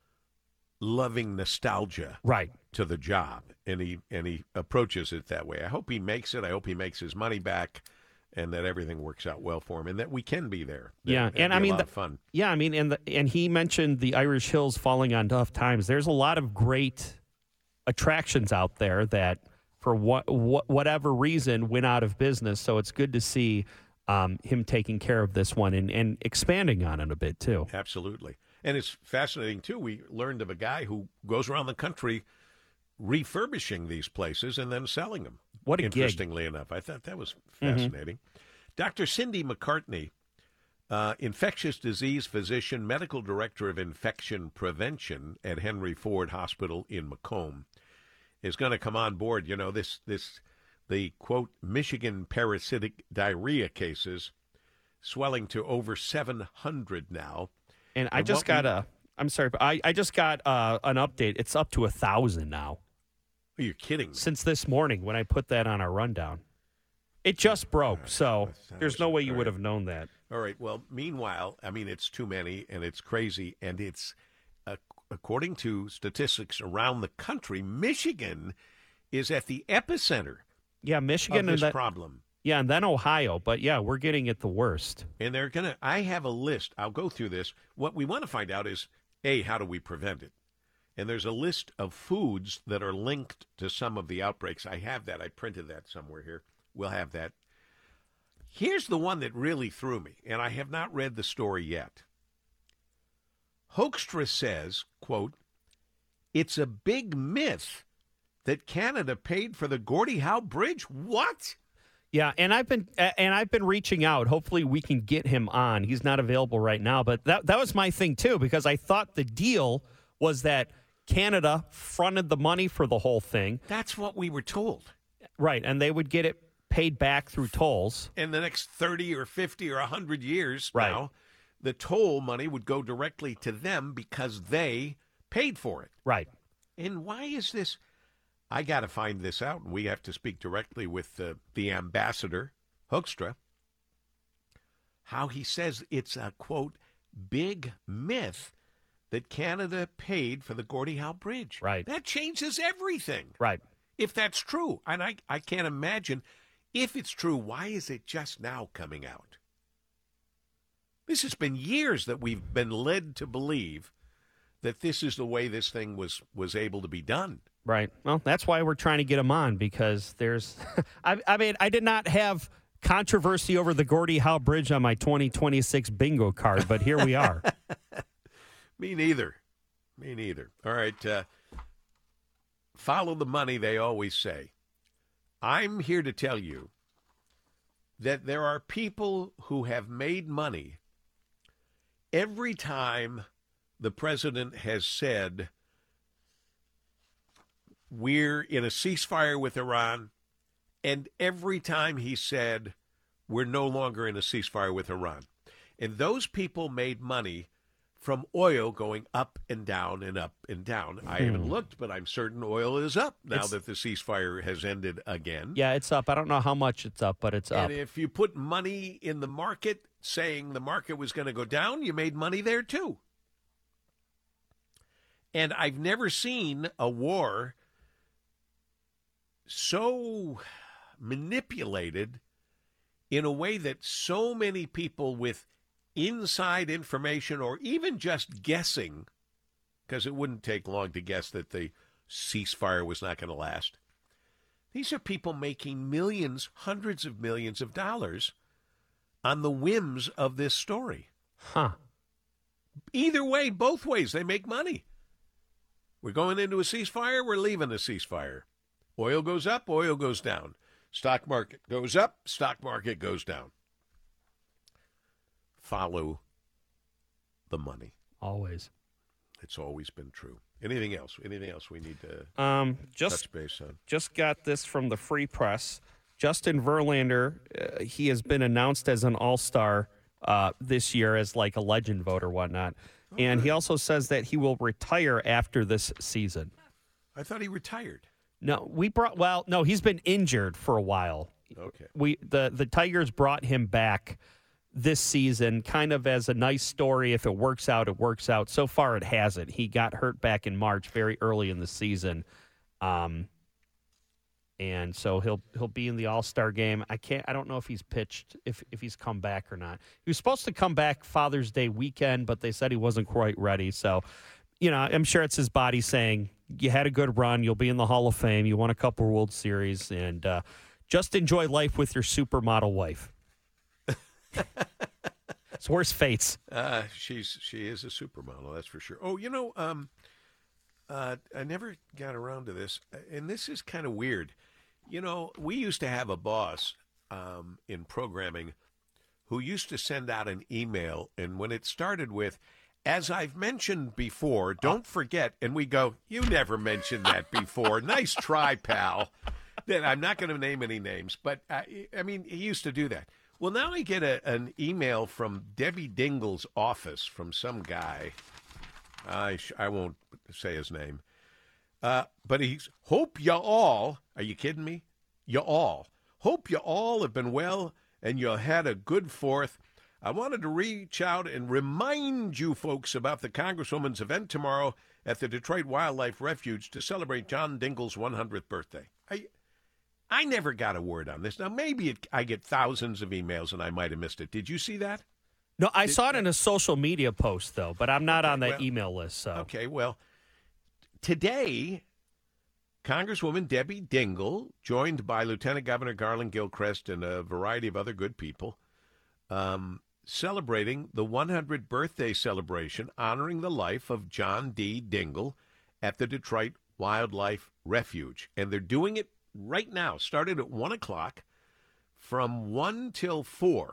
A: loving nostalgia
B: Right.
A: to the job, and he and he approaches it that way. I hope he makes it. I hope he makes his money back, and that everything works out well for him, and that we can be there.
B: Yeah,
A: That'd
B: and
A: be
B: I
A: a
B: mean,
A: lot
B: the-
A: of fun.
B: Yeah, I mean, and the, and he mentioned the Irish Hills falling on tough times. There's a lot of great attractions out there that, for what, what whatever reason, went out of business. So it's good to see um, him taking care of this one and, and expanding on it a bit too.
A: Absolutely. And it's fascinating, too. We learned of a guy who goes around the country refurbishing these places and then selling them.
B: What a gig.
A: Interestingly enough. I thought that was fascinating. Mm-hmm. Doctor Cindy McCartney, uh, infectious disease physician, medical director of infection prevention at Henry Ford Hospital in Macomb, is going to come on board. You know, this, this the, quote, Michigan parasitic diarrhea cases swelling to over seven hundred now.
B: And I
A: And
B: just
A: what
B: got
A: we-
B: a, I'm sorry, but I, I just got uh, an update. It's up to a thousand now
A: Are you kidding me?
B: since this morning when I put that on our rundown. It just broke, so there's no way you would have known that.
A: All right. Well, meanwhile, I mean, it's too many and it's crazy. And it's, uh, according to statistics around the country, Michigan is at the epicenter
B: Yeah,
A: of
B: Michigan
A: this
B: and that,
A: problem.
B: yeah, and then Ohio. But yeah, we're getting it the worst.
A: And they're going to, I have a list. I'll go through this. What we want to find out is, A, how do we prevent it? And there's a list of foods that are linked to some of the outbreaks. I have that. I printed that somewhere here. We'll have that. Here's the one that really threw me, and I have not read the story yet. Hoekstra says, quote, it's a big myth that Canada paid for the Gordie Howe Bridge. What?
B: Yeah, and I've been and I've been reaching out. Hopefully, we can get him on. He's not available right now, but that that was my thing too, because I thought the deal was that Canada fronted the money for the whole thing,
A: That's what we were told.
B: right? And they would get it paid back through tolls.
A: In the next thirty or fifty or one hundred years
B: Right.
A: now, the toll money would go directly to them because they paid for it.
B: Right.
A: And why is this? I got to find this out, and we have to speak directly with the, the ambassador, Hoekstra, how he says it's a, quote, big myth that Canada paid for the Gordie Howe Bridge.
B: Right.
A: That changes everything.
B: Right.
A: If that's true. And I, I can't imagine, if it's true, why is it just now coming out? This has been years that we've been led to believe that this is the way this thing was, was able to be done.
B: Right. Well, that's why we're trying to get him on, because there's, I, I mean, I did not have controversy over the Gordie Howe Bridge on my twenty twenty-six bingo card, but here we are.
A: Me neither. Me neither. All right. Uh, follow the money, they always say. I'm here to tell you that there are people who have made money every time the president has said, we're in a ceasefire with Iran, and every time he said, we're no longer in a ceasefire with Iran. And those people made money from oil going up and down and up and down. I haven't looked, but I'm certain oil is up now
B: It's-
A: that the ceasefire has ended again.
B: Yeah, it's up. I don't know how much it's up, but it's up.
A: And if you put money in the market saying the market was going to go down, you made money there too. And I've never seen a war so manipulated in a way that so many people with inside information or even just guessing, because it wouldn't take long to guess that the ceasefire was not going to last. These are people making millions, hundreds of millions of dollars on the whims of this story.
B: Huh.
A: Either way, both ways, they make money. We're going into a ceasefire, we're leaving a ceasefire. Oil goes up, oil goes down. Stock market goes up, stock market goes down. Follow the money.
B: Always.
A: It's always been true. Anything else? Anything else we need to
B: Um, just
A: touch base on?
B: just got this from the Free Press. Justin Verlander, uh, he has been announced as an all-star uh, this year as like a legend vote or whatnot. And he also says that he will retire after this season.
A: I thought he retired.
B: No, we brought, well, no, he's been injured for a while.
A: Okay.
B: We the, the Tigers brought him back this season kind of as a nice story. If it works out, it works out. So far, it hasn't. He got hurt back in March, very early in the season. Um, and so he'll he'll be in the All-Star game. I can't I don't know if he's pitched, if if he's come back or not. He was supposed to come back Father's Day weekend, but they said he wasn't quite ready. So, you know, I'm sure it's his body saying, you had a good run, you'll be in the Hall of Fame, you won a couple World Series, and uh, just enjoy life with your supermodel wife. It's worse fates.
A: Uh, she's she is a supermodel, that's for sure. Oh, you know, um, uh, I never got around to this, and this is kind of weird. You know, we used to have a boss um, in programming who used to send out an email, and when it started with, "As I've mentioned before, don't forget," and we go, "You never mentioned that before. Nice try, pal." Then I'm not going to name any names, but uh, I mean, he used to do that. Well, now I get a, an email from Debbie Dingle's office from some guy. I sh- I won't say his name. Uh, but he's, hope you all, are you kidding me? You all. Hope you all have been well and you had a good fourth. I wanted to reach out and remind you folks about the Congresswoman's event tomorrow at the Detroit Wildlife Refuge to celebrate John Dingle's one hundredth birthday. I, I never got a word on this. Now, maybe it, I get thousands of emails and I might have missed it. Did you see that?
B: No, I saw it in a social media post, though, but I'm not
A: Okay,
B: on the
A: well-
B: email list. So
A: Okay, well, today, Congresswoman Debbie Dingle, joined by Lieutenant Governor Garland Gilchrist and a variety of other good people, um, celebrating the one hundredth birthday celebration honoring the life of John D. Dingle at the Detroit Wildlife Refuge. And they're doing it right now, started at one o'clock, from one till four.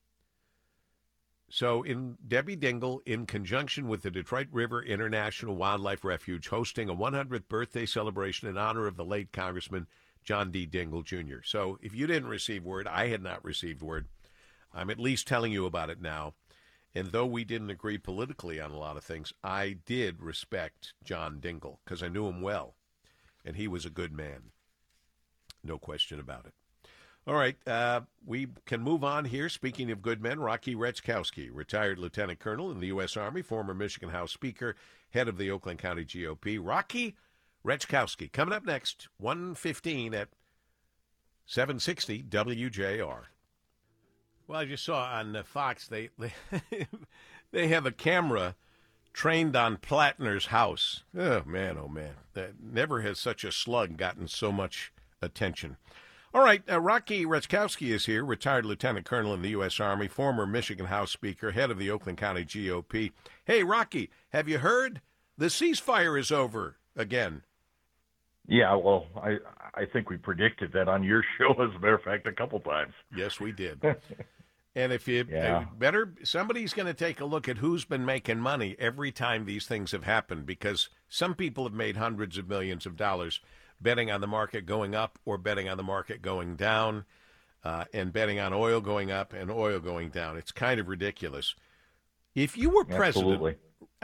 A: So in Debbie Dingle, in conjunction with the Detroit River International Wildlife Refuge, hosting a one hundredth birthday celebration in honor of the late Congressman John D. Dingle, Junior So if you didn't receive word, I had not received word. I'm at least telling you about it now. And though we didn't agree politically on a lot of things, I did respect John Dingle because I knew him well. And he was a good man. No question about it. All right, uh, we can move on here. Speaking of good men, Rocky Retzkowski, retired lieutenant colonel in the U S Army, former Michigan House Speaker, head of the Oakland County G O P. Rocky Retzkowski, coming up next, one fifteen at seven sixty W J R. Well, I just saw on uh, Fox, they, they, they have a camera trained on Plattner's house. Oh, man, oh, man. That never has such a slug gotten so much attention. All right, uh, Rocky Retzkowski is here, retired lieutenant colonel in the U S Army, former Michigan House Speaker, head of the Oakland County G O P. Hey, Rocky, have you heard? The ceasefire is over again.
G: Yeah, well, I I think we predicted that on your show, as a matter of fact, a couple times.
A: Yes, we did. And if you
G: Yeah.
A: uh, better, somebody's going to take a look at who's been making money every time these things have happened, because some people have made hundreds of millions of dollars betting on the market going up or betting on the market going down, uh, and betting on oil going up and oil going down. It's kind of ridiculous. If you were president,
G: Absolutely.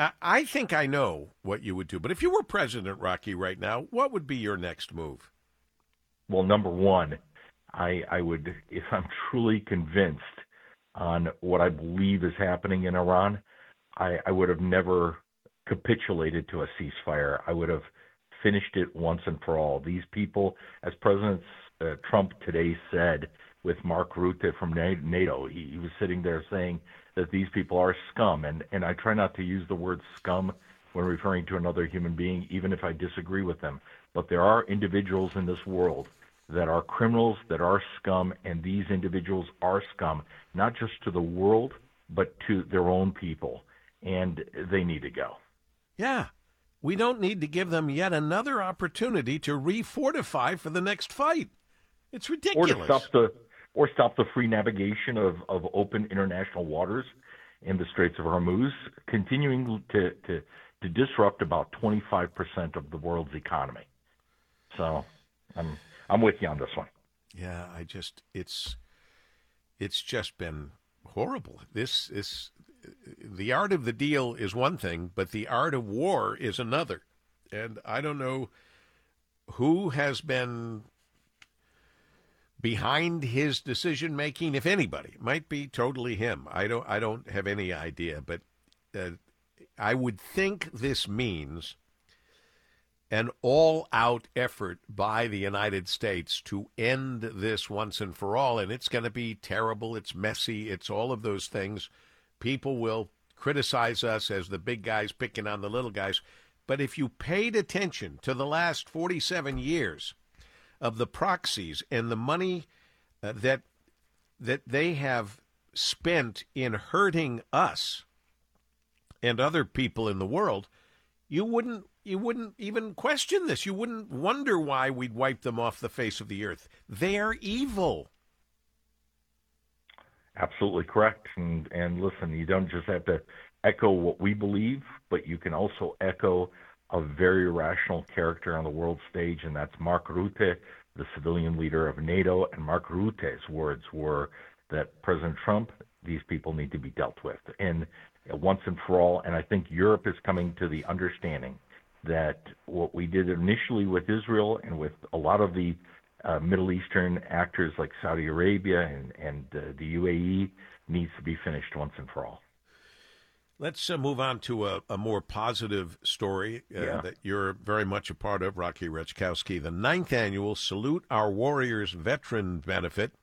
A: I, I think I know what you would do. But if you were president, Rocky, right now, what would be your next move?
G: Well, number one, I, I would, if I'm truly convinced on what I believe is happening in Iran, I, I would have never capitulated to a ceasefire. I would have finished it once and for all. These people, as President uh, Trump today said with Mark Rutte from NATO, he, he was sitting there saying that these people are scum. And, and I try not to use the word scum when referring to another human being, even if I disagree with them. But there are individuals in this world that are criminals, that are scum, and these individuals are scum, not just to the world, but to their own people. And they need to go.
A: Yeah. We don't need to give them yet another opportunity to refortify for the next fight. It's ridiculous.
G: Or to stop the, or stop the free navigation of, of open international waters in the Straits of Hormuz, continuing to, to, to disrupt about twenty-five percent of the world's economy. So I'm I'm with you on this one.
A: Yeah, I just it's it's just been horrible. This is the art of the deal is one thing, but the art of war is another. And I don't know who has been behind his decision making, if anybody. It might be totally him. I don't I don't have any idea, but uh, I would think this means an all-out effort by the United States to end this once and for all, and it's going to be terrible. It's messy. It's all of those things. People will criticize us as the big guys picking on the little guys. But if you paid attention to the last forty-seven years of the proxies and the money uh, that that they have spent in hurting us and other people in the world, you wouldn't you wouldn't even question this. You wouldn't wonder why we'd wipe them off the face of the earth. They're evil.
G: Absolutely correct. And, and listen, you don't just have to echo what we believe, but you can also echo a very rational character on the world stage, and that's Mark Rutte, the civilian leader of NATO. And Mark Rutte's words were that President Trump, these people need to be dealt with. And once and for all, and I think Europe is coming to the understanding that what we did initially with Israel and with a lot of the uh, Middle Eastern actors like Saudi Arabia and, and uh, the U A E needs to be finished once and for all.
A: Let's uh, move on to a, a more positive story uh,
G: yeah.
A: that you're very much a part of, Rocky Rechkowski. The ninth annual Salute Our Warriors Veteran Benefit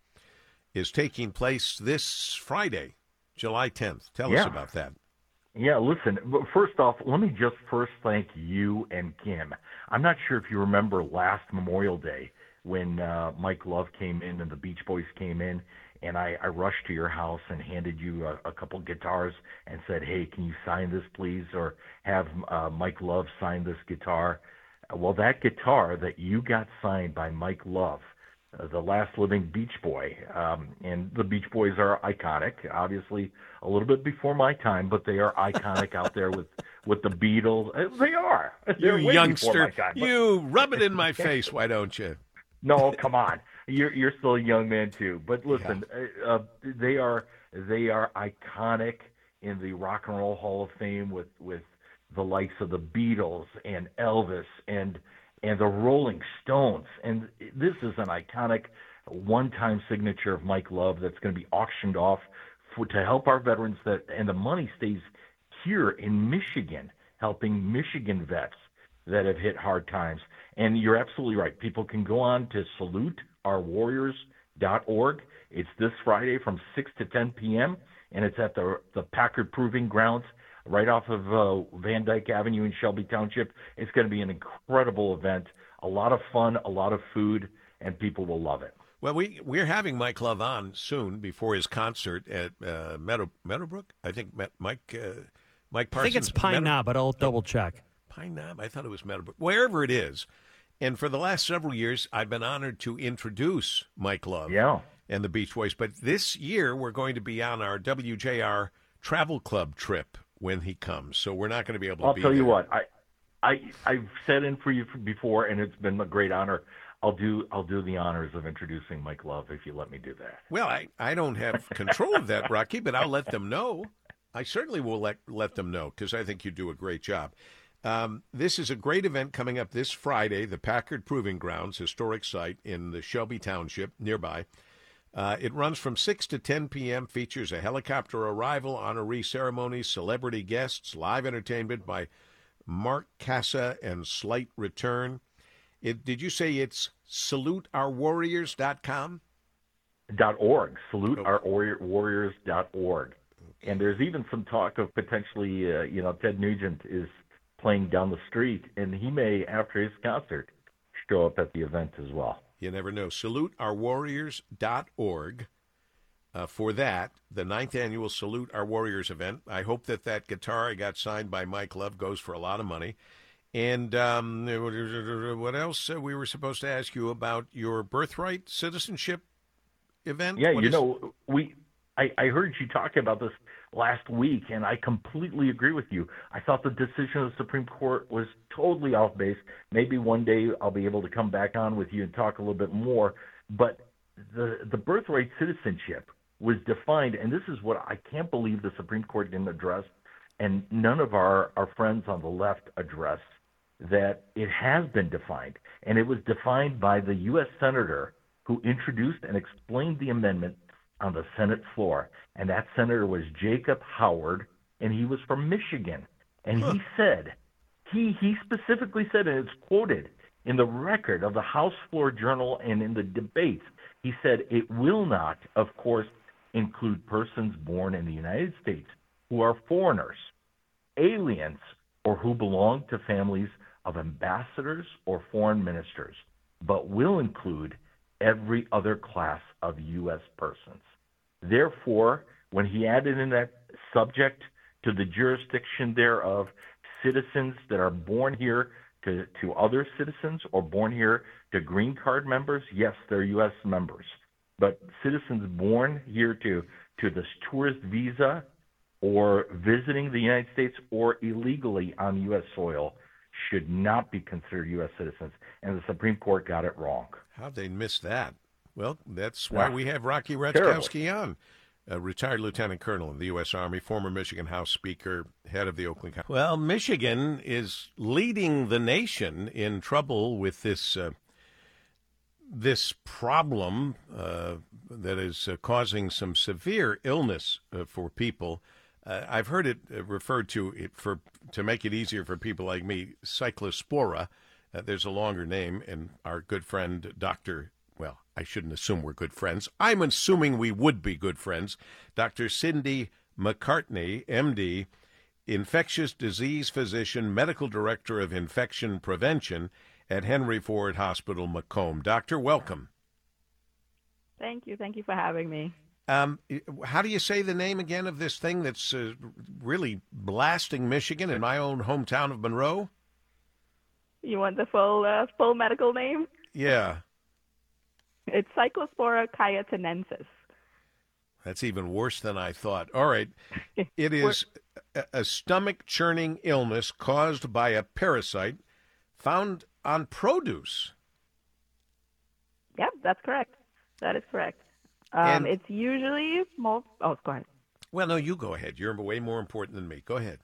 A: is taking place this Friday, July tenth. Tell
G: yeah.
A: us about that.
G: Yeah, listen, first off, let me just first thank you and Kim. I'm not sure if you remember last Memorial Day when uh, Mike Love came in and the Beach Boys came in, and I, I rushed to your house and handed you a, a couple guitars and said, hey, can you sign this, please, or have uh, Mike Love sign this guitar. Well, that guitar that you got signed by Mike Love, Uh, the last living Beach Boy, um, and the Beach Boys are iconic, obviously a little bit before my time, but they are iconic out there with, with the Beatles. Uh, They are. They're
A: You
G: way
A: youngster,
G: before my time, but...
A: you rub it in my face, why don't you?
G: No, come on. You're you're still a young man too. But listen, yeah. uh, they are they are iconic in the Rock and Roll Hall of Fame with, with the likes of the Beatles and Elvis and and the Rolling Stones. And this is an iconic one-time signature of Mike Love that's going to be auctioned off for, to help our veterans, that, and the money stays here in Michigan, helping Michigan vets that have hit hard times. And you're absolutely right. People can go on to salute our warriors dot org. It's this Friday from six to ten p.m., and it's at the, the Packard Proving Grounds right off of uh, Van Dyke Avenue in Shelby Township. It's going to be an incredible event, a lot of fun, a lot of food, and people will love it.
A: Well, we, we're having Mike Love on soon before his concert at uh, Meadow, Meadowbrook. I think Mike uh, Mike Parsons.
B: I think it's Pine
A: Meadow-
B: Knob, but I'll double check.
A: Pine Knob? I thought it was Meadowbrook. Wherever it is. And for the last several years, I've been honored to introduce Mike Love
G: yeah.
A: and the Beach Boys. But this year, we're going to be on our W J R Travel Club trip when he comes. So we're not going to be able to
G: I'll
A: be
G: tell you
A: there.
G: what, I, I, I've sat in for you before, and it's been a great honor. I'll do I'll do the honors of introducing Mike Love if you let me do that.
A: Well, I, I don't have control of that, Rocky, but I'll let them know. I certainly will let, let them know because I think you do a great job. Um, this is a great event coming up this Friday, the Packard Proving Grounds, historic site in the Shelby Township nearby. Uh, it runs from six to ten p.m., features a helicopter arrival, honoree ceremonies, celebrity guests, live entertainment by Mark Casa, and Slight Return. It, did you say it's salute our warriors dot com?
G: Dot org, salute our warriors dot org. And there's even some talk of potentially, uh, you know, Ted Nugent is playing down the street, and he may, after his concert, show up at the event as well.
A: You never know. salute our warriors dot org uh, for that, the ninth annual Salute Our Warriors event. I hope that that guitar I got signed by Mike Love goes for a lot of money. And um, what else? Uh, we were supposed to ask you about your birthright citizenship event.
G: Yeah,
A: what
G: you
A: is...
G: know, we I, I heard you talking about this last week, and I completely agree with you. I thought the decision of the Supreme Court was totally off base. Maybe one day I'll be able to come back on with you and talk a little bit more. But the the birthright citizenship was defined, and this is what I can't believe the Supreme Court didn't address, and none of our, our friends on the left addressed, that it has been defined. And it was defined by the U S senator who introduced and explained the amendment on the Senate floor. And that senator was Jacob Howard, and he was from Michigan. And he said, he, he specifically said, and it's quoted in the record of the House Floor Journal and in the debates, he said, it will not, of course, include persons born in the United States who are foreigners, aliens, or who belong to families of ambassadors or foreign ministers, but will include every other class of U S persons. Therefore, when he added in that subject to the jurisdiction thereof, citizens that are born here to, to other citizens or born here to green card members, yes, they're U S members. But citizens born here to, to this tourist visa or visiting the United States or illegally on U S soil should not be considered U S citizens. And the Supreme Court got it wrong.
A: How'd they miss that? Well, that's why
G: Yeah.
A: we have Rocky Raczkowski on, a retired lieutenant colonel in the U S. Army, former Michigan House Speaker, head of the Oakland County. Well, Michigan is leading the nation in trouble with this uh, this problem uh, that is uh, causing some severe illness uh, for people. Uh, I've heard it uh, referred to it for to make it easier for people like me, cyclospora. Uh, there's a longer name, and our good friend, Doctor Well, I shouldn't assume we're good friends. I'm assuming we would be good friends. Doctor Cindy McCartney, M D, infectious disease physician, medical director of infection prevention at Henry Ford Hospital, Macomb. Doctor, welcome.
H: Thank you. Thank you for having me.
A: Um, how do you say the name again of this thing that's uh, really blasting Michigan in my own hometown of Monroe?
H: You want the full uh, full medical name?
A: Yeah.
H: It's Cyclospora cayetanensis.
A: That's even worse than I thought. All right. It is a, a stomach-churning illness caused by a parasite found on produce.
H: Yep, that's correct. That is correct. Um,
A: And-
H: it's usually more. Oh, go ahead.
A: Well, no, you go ahead. You're way more important than me. Go ahead.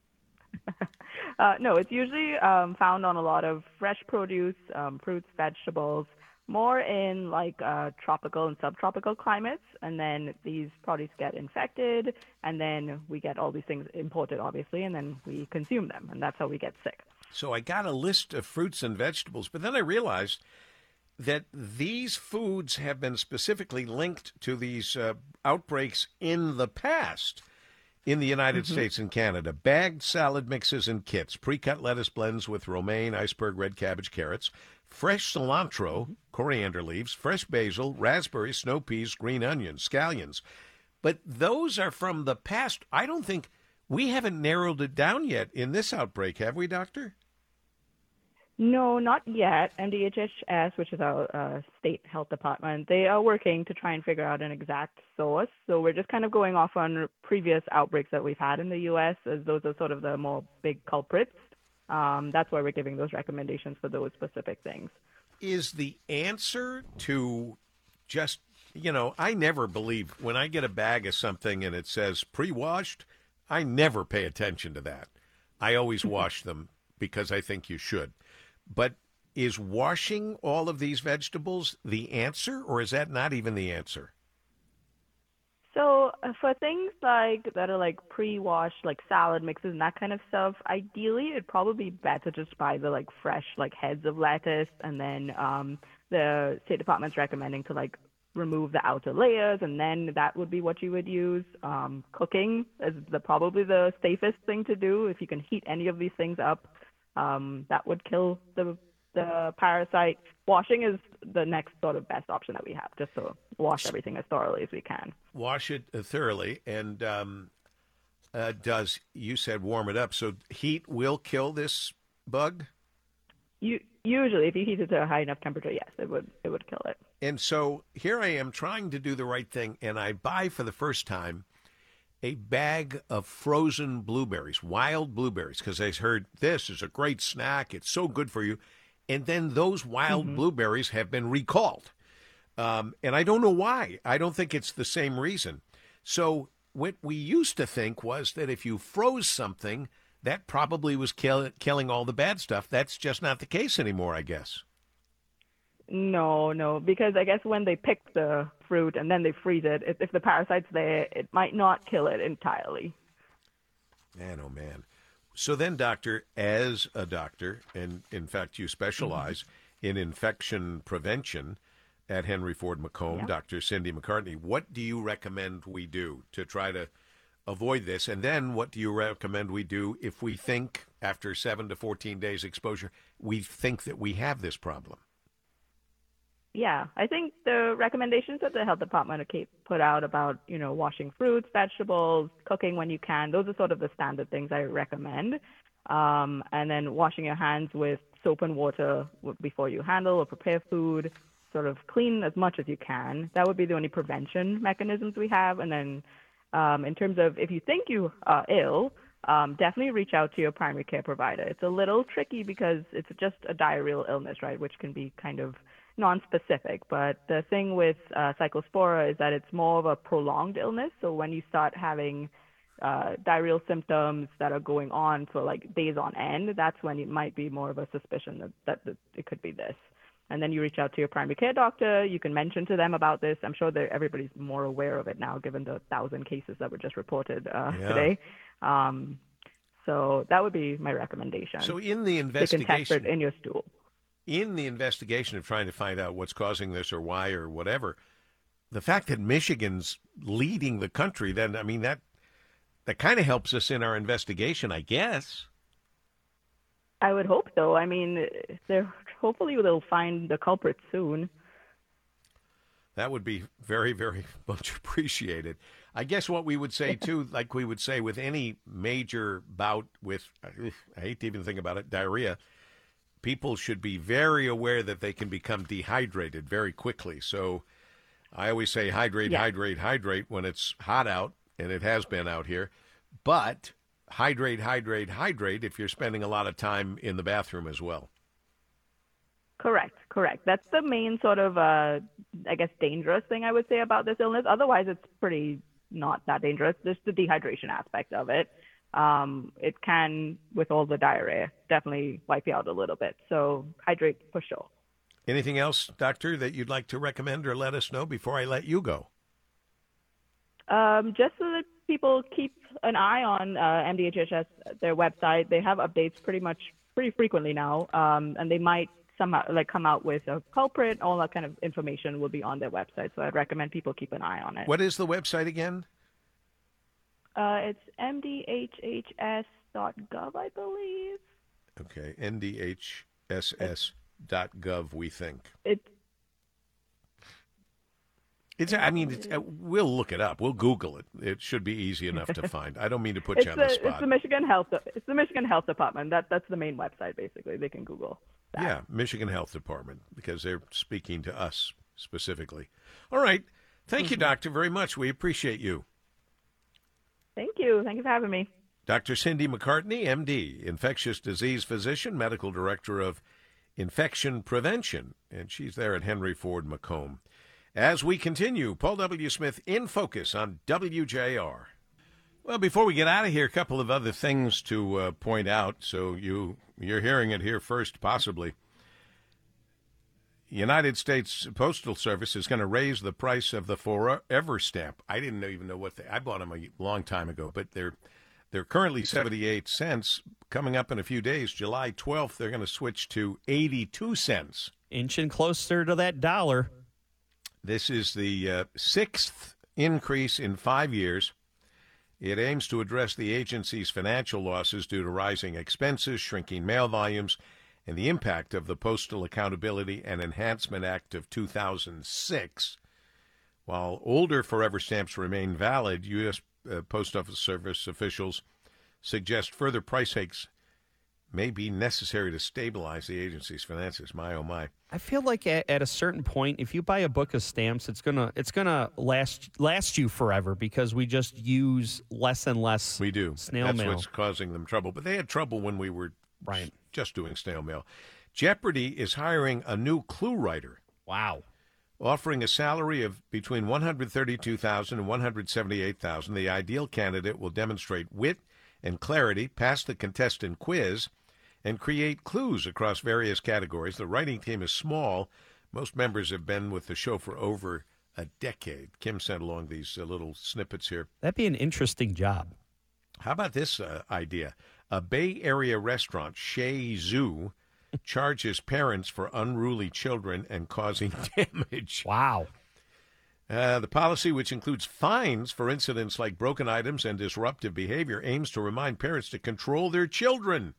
H: Uh, no, it's usually um, found on a lot of fresh produce, um, fruits, vegetables, more in like uh, tropical and subtropical climates. And then these produce get infected, and then we get all these things imported, obviously, and then we consume them, and that's how we get sick.
A: So I got a list of fruits and vegetables, but then I realized that these foods have been specifically linked to these uh, outbreaks in the past in the United
H: Mm-hmm.
A: States and Canada. Bagged salad mixes and kits, pre-cut lettuce blends with romaine, iceberg, red cabbage, carrots, fresh cilantro, coriander leaves, fresh basil, raspberries, snow peas, green onions, scallions. But those are from the past. I don't think we haven't narrowed it down yet in this outbreak, have we, Doctor?
H: No, not yet. M D H S S, which is our uh, state health department, they are working to try and figure out an exact source. So we're just kind of going off on previous outbreaks that we've had in the U S, as those are sort of the more big culprits. Um, that's why we're giving those recommendations for those specific things.
A: Is the answer to just, you know, I never believe when I get a bag of something and it says pre-washed, I never pay attention to that. I always wash them because I think you should. But is washing all of these vegetables the answer, or is that not even the answer?
H: So uh, for things like that are like pre-washed, like salad mixes and that kind of stuff, ideally it'd probably be better to just buy the like fresh like heads of lettuce, and then um, the State Department's recommending to like remove the outer layers, and then that would be what you would use. Um, cooking is the, probably the safest thing to do. If you can heat any of these things up, um, that would kill the the parasite. Washing is the next sort of best option that we have, just to wash everything as thoroughly as we can.
A: Wash it uh, thoroughly, and um, uh, does, you said warm it up, so heat will kill this bug?
H: You, usually, if you heat it to a high enough temperature, yes, it would it would kill it.
A: And so here I am trying to do the right thing, and I buy for the first time a bag of frozen blueberries, wild blueberries, because I heard this is a great snack. It's so good for you. And then those wild mm-hmm. blueberries have been recalled. Um, and I don't know why. I don't think it's the same reason. So what we used to think was that if you froze something, that probably was kill- killing all the bad stuff. That's just not the case anymore, I guess.
H: No, no, because I guess when they pick the fruit and then they freeze it, if, if the parasite's there, it might not kill it entirely.
A: Man, oh, man. So then, doctor, as a doctor, and in fact you specialize mm-hmm. in infection prevention at Henry Ford McComb, yeah. Doctor Cindy McCartney, what do you recommend we do to try to avoid this? And then what do you recommend we do if we think after seven to fourteen days exposure, we think that we have this problem?
H: Yeah, I think the recommendations that the health department put out about, you know, washing fruits, vegetables, cooking when you can, those are sort of the standard things I recommend. Um, and then washing your hands with soap and water before you handle or prepare food, sort of clean as much as you can. That would be the only prevention mechanisms we have. And then um, in terms of if you think you are ill, um, definitely reach out to your primary care provider. It's a little tricky because it's just a diarrheal illness, right, which can be kind of non-specific, but the thing with uh, cyclospora is that it's more of a prolonged illness. So when you start having uh, diarrheal symptoms that are going on for like days on end, that's when it might be more of a suspicion that, that, that it could be this. And then you reach out to your primary care doctor. You can mention to them about this. I'm sure that everybody's more aware of it now, given the thousand cases that were just reported uh, yeah. today. Um, so that would be my recommendation.
A: So in the investigation,
H: they can test it in your stool.
A: In the investigation of trying to find out what's causing this or why or whatever, the fact that Michigan's leading the country, then, I mean, that that kind of helps us in our investigation, I guess.
H: I would hope so. I mean, they're, hopefully they'll find the culprit soon.
A: That would be very, very much appreciated. I guess what we would say, too, like we would say with any major bout with, I hate to even think about it, diarrhea, people should be very aware that they can become dehydrated very quickly. So I always say hydrate, yeah. hydrate, hydrate when it's hot out, and it has been out here. But hydrate, hydrate, hydrate if you're spending a lot of time in the bathroom as well.
H: Correct, correct. That's the main sort of, uh, I guess, dangerous thing I would say about this illness. Otherwise, it's pretty not that dangerous. There's the dehydration aspect of it. Um, it can, with all the diarrhea, definitely wipe you out a little bit. So hydrate for sure.
A: Anything else, doctor, that you'd like to recommend or let us know before I let you go?
H: Um, just so that people keep an eye on uh, M D H S, their website. They have updates pretty much pretty frequently now, um, and they might somehow like come out with a culprit. All that kind of information will be on their website. So I'd recommend people keep an eye on it.
A: What is the website again?
H: Uh, it's m d h h s dot gov, I believe.
A: Okay, m d h s s dot gov, we think.
H: It's,
A: it's I mean, it's, uh, we'll look it up. We'll Google it. It should be easy enough to find. I don't mean to put
H: it's
A: you on
H: the,
A: the spot.
H: It's the Michigan Health. It's the Michigan Health Department. That that's the main website. Basically, they can Google that.
A: Yeah, Michigan Health Department, because they're speaking to us specifically. All right, thank mm-hmm. you, doctor, very much. We appreciate you.
H: Thank you. Thank you for having me.
A: Doctor Cindy McCartney, M D, infectious disease physician, medical director of infection prevention, and she's there at Henry Ford McComb. As we continue, Paul W. Smith in Focus on W J R. Well, before we get out of here, a couple of other things to uh, point out. So you you're hearing it here first, possibly. United States Postal Service is going to raise the price of the Forever stamp. I didn't even know what they. I bought them a long time ago, but they're they're currently seventy-eight cents. Coming up in a few days, July twelfth, they're going to switch to eighty-two cents.
B: Inching closer to that dollar.
A: This is the uh, sixth increase in five years. It aims to address the agency's financial losses due to rising expenses, shrinking mail volumes, and the impact of the Postal Accountability and Enhancement Act of two thousand six. While older Forever stamps remain valid, U S Uh, Post Office Service officials suggest further price hikes may be necessary to stabilize the agency's finances. My oh my!
B: I feel like at, at a certain point, if you buy a book of stamps, it's gonna it's gonna last last you forever because we just use less and less.
A: We do
B: snail
A: That's
B: mail.
A: what's causing them trouble. But they had trouble when we were
B: right.
A: just doing snail mail. Jeopardy is hiring a new clue writer.
B: Wow.
A: Offering a salary of between one hundred thirty-two thousand dollars and one hundred seventy-eight thousand dollars. The ideal candidate will demonstrate wit and clarity, pass the contestant quiz, and create clues across various categories. The writing team is small. Most members have been with the show for over a decade. Kim sent along these uh, little snippets here.
B: That'd be an interesting job.
A: How about this uh, idea? A Bay Area restaurant, Shea Zoo, charges parents for unruly children and causing damage.
B: Wow.
A: Uh, the policy, which includes fines for incidents like broken items and disruptive behavior, aims to remind parents to control their children.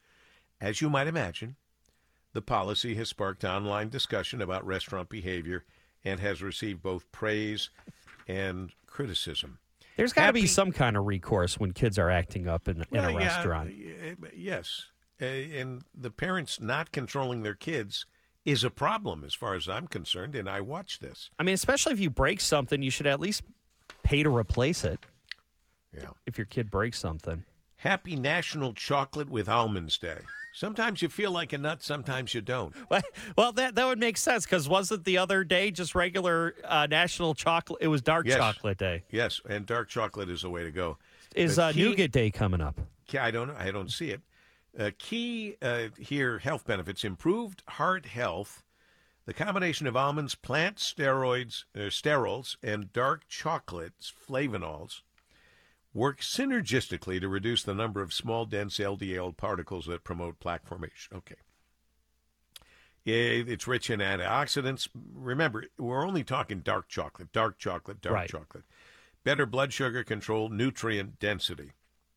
A: As you might imagine, the policy has sparked online discussion about restaurant behavior and has received both praise and criticism.
B: There's got to
A: Happy-
B: be some kind of recourse when kids are acting up in, in
A: Well,
B: a
A: yeah,
B: restaurant.
A: y- yes. Uh, and the parents not controlling their kids is a problem as far as I'm concerned, and I watch this.
B: I mean, especially if you break something, you should at least pay to replace it.
A: Yeah.
B: If your kid breaks something.
A: Happy National Chocolate with Almonds Day. Sometimes you feel like a nut, sometimes you don't.
B: Well, that that would make sense because wasn't the other day just regular uh, National Chocolate? It was Dark
A: Yes.
B: Chocolate Day.
A: Yes, and dark chocolate is the way to go.
B: Is
A: The
B: uh,
A: key-
B: Nougat Day coming up?
A: Yeah, I don't. I don't see it. Uh, key uh, here: health benefits, improved heart health. The combination of almonds, plant steroids, uh, sterols, and dark chocolates, flavonols, work synergistically to reduce the number of small, dense L D L particles that promote plaque formation. Okay. It- It's rich in antioxidants. Remember, we're only talking dark chocolate, dark chocolate, dark
B: Right.
A: chocolate. Better blood sugar control, nutrient density.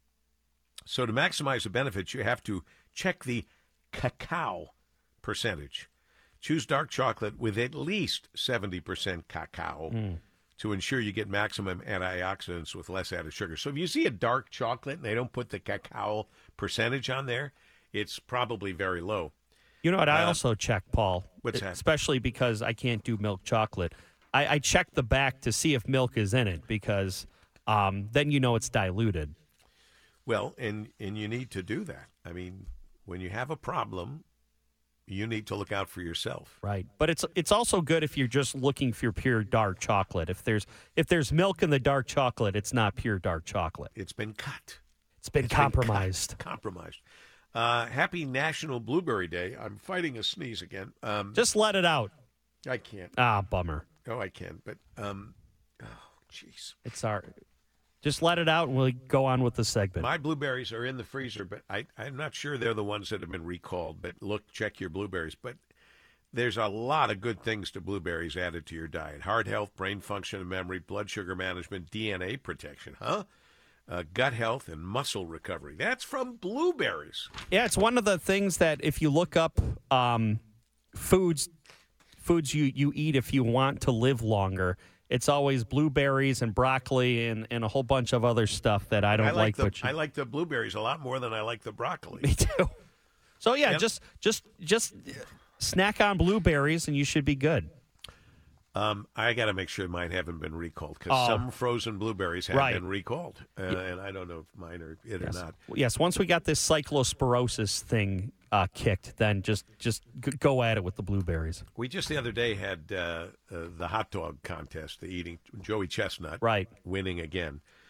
A: So to maximize the benefits, you have to check the cacao percentage. Choose dark chocolate with at least seventy percent cacao to ensure you get maximum antioxidants with less added sugar. So if you see a dark chocolate and they don't put the cacao percentage on there, it's probably very low.
B: You know what? I
A: Uh,
B: also check, Paul.
A: what's that?
B: Especially because I can't do milk chocolate. I, I check the back to see if milk is in it because um, then you know it's diluted.
A: Well, and, and you need to do that. I mean, when you have a problem, you need to look out for yourself.
B: Right. But it's it's also good if you're just looking for pure dark chocolate. If there's if there's milk in the dark chocolate, it's not pure dark chocolate.
A: It's been cut.
B: It's been
A: It's been
B: compromised.
A: cut, compromised. Uh, happy National Blueberry Day. I'm fighting a sneeze again. Um,
B: Just let it out.
A: I can't.
B: Ah, bummer.
A: Oh, I can. But, um, oh, jeez.
B: It's our just let it out and we'll go on with the segment.
A: My blueberries are in the freezer, but I, I'm not sure they're the ones that have been recalled. But look, check your blueberries. But there's a lot of good things to blueberries added to your diet. Heart health, brain function and memory, blood sugar management, D N A protection, huh? Uh, gut health and muscle recovery. That's from blueberries.
B: Yeah, it's one of the things that if you look up um, foods foods you, you eat if you want to live longer, it's always blueberries and broccoli and, and a whole bunch of other stuff that I don't
A: I like, the
B: Which
A: I like the blueberries a lot more than I like the broccoli.
B: Me too. So yeah,
A: Yep.
B: just just just snack on blueberries and you should be good.
A: Um, I got to make sure mine haven't been recalled because
B: Oh.
A: some frozen blueberries have
B: Right.
A: been recalled, uh, and I don't know if mine are it
B: Yes.
A: or not.
B: Yes, once we got this cyclosporosis thing uh, kicked, then just just g- go at it with the blueberries.
A: We just the other day had uh, uh, the hot dog contest, the eating Joey Chestnut
B: Right.
A: winning again.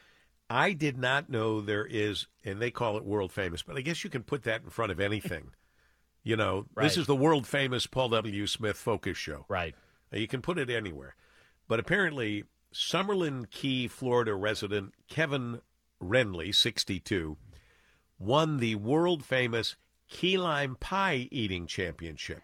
A: I did not know there is, and they call it world famous, but I guess you can put that in front of anything. You know,
B: Right.
A: this is the world famous Paul W. Smith Focus Show.
B: Right.
A: You can put it anywhere. But apparently, Summerlin Key, Florida resident Kevin Renly, sixty-two, won the world famous key lime pie eating championship.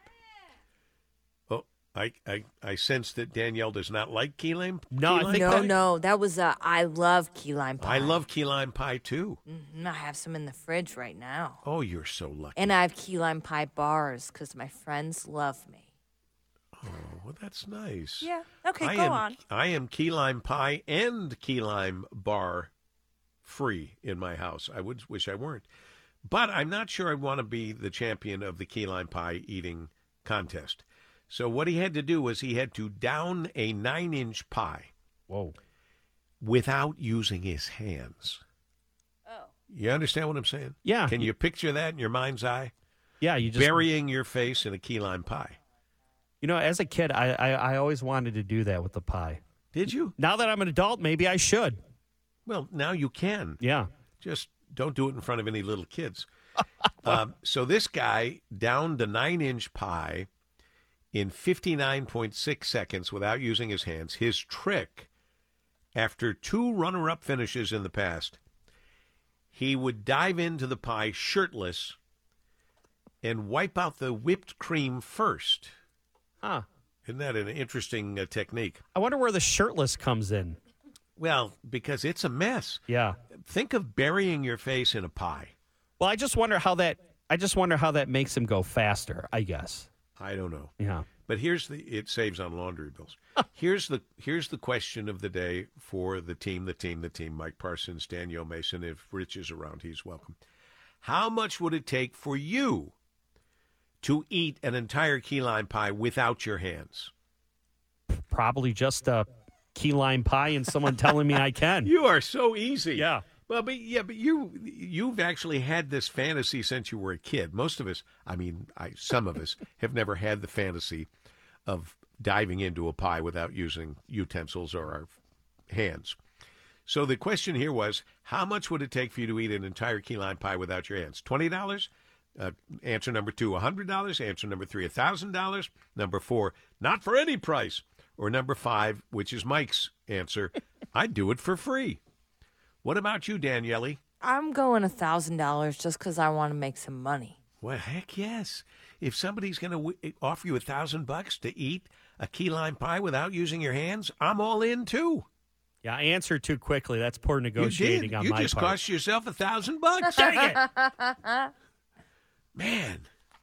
A: Oh, I, I, I sense that Danielle does not like key lime,
B: No,
A: key
B: I
A: lime
B: think
F: No,
A: pie.
F: no, that was uh, I love key lime pie.
A: I love key lime pie, too.
F: Mhm, I have some in the fridge right now.
A: Oh, you're so lucky.
F: And I have key lime pie bars because my friends love me.
A: Oh, well, that's nice.
F: Yeah. Okay,
A: I
F: go
A: am,
F: on.
A: I am key lime pie and key lime bar free in my house. I would wish I weren't. But I'm not sure I'd want to be the champion of the key lime pie eating contest. So what he had to do was he had to down a nine-inch pie.
B: Whoa.
A: Without using his hands.
F: Oh.
A: You understand what I'm saying?
B: Yeah.
A: Can you picture that in your mind's eye?
B: Yeah, you just
A: Burying your face in a key lime pie.
B: You know, as a kid, I, I I always wanted to do that with the pie.
A: Did you?
B: Now that I'm an adult, maybe I should.
A: Well, now you can.
B: Yeah.
A: Just don't do it in front of any little kids. um, so this guy downed a nine-inch pie in fifty-nine point six seconds without using his hands. His trick, after two runner-up finishes in the past, he would dive into the pie shirtless and wipe out the whipped cream first.
B: Huh.
A: Isn't that an interesting uh, technique?
B: I wonder where the shirtless comes in.
A: Well, because it's a mess.
B: Yeah.
A: Think of burying your face in a pie.
B: Well, I just wonder how that I just wonder how that makes him go faster, I guess.
A: I don't know.
B: Yeah.
A: But here's the it saves on laundry bills. here's the here's the question of the day for the team, the team, the team. Mike Parsons, Danielle Mason. If Rich is around, he's welcome. How much would it take for you to eat an entire key lime pie without your hands?
B: Probably just a key lime pie and someone telling me I can.
A: You are so easy.
B: Yeah.
A: Well, but yeah, but you you've actually had this fantasy since you were a kid. Most of us, I mean, I some of us have never had the fantasy of diving into a pie without using utensils or our hands. So the question here was, how much would it take for you to eat an entire key lime pie without your hands? twenty dollars? Uh, answer number two, one hundred dollars. Answer number three, one thousand dollars. Number four, not for any price. Or number five, which is Mike's answer, I'd do it for free. What about you, Daniele?
F: I'm going a thousand dollars just because I want to make some money.
A: Well, heck yes. If somebody's going to w- offer you a thousand bucks to eat a key lime pie without using your hands, I'm all in too.
B: Yeah, I answered too quickly. That's poor negotiating
A: you did.
B: on
A: you
B: my
A: just
B: part.
A: cost yourself a thousand bucks.
B: Dang it.
A: Man.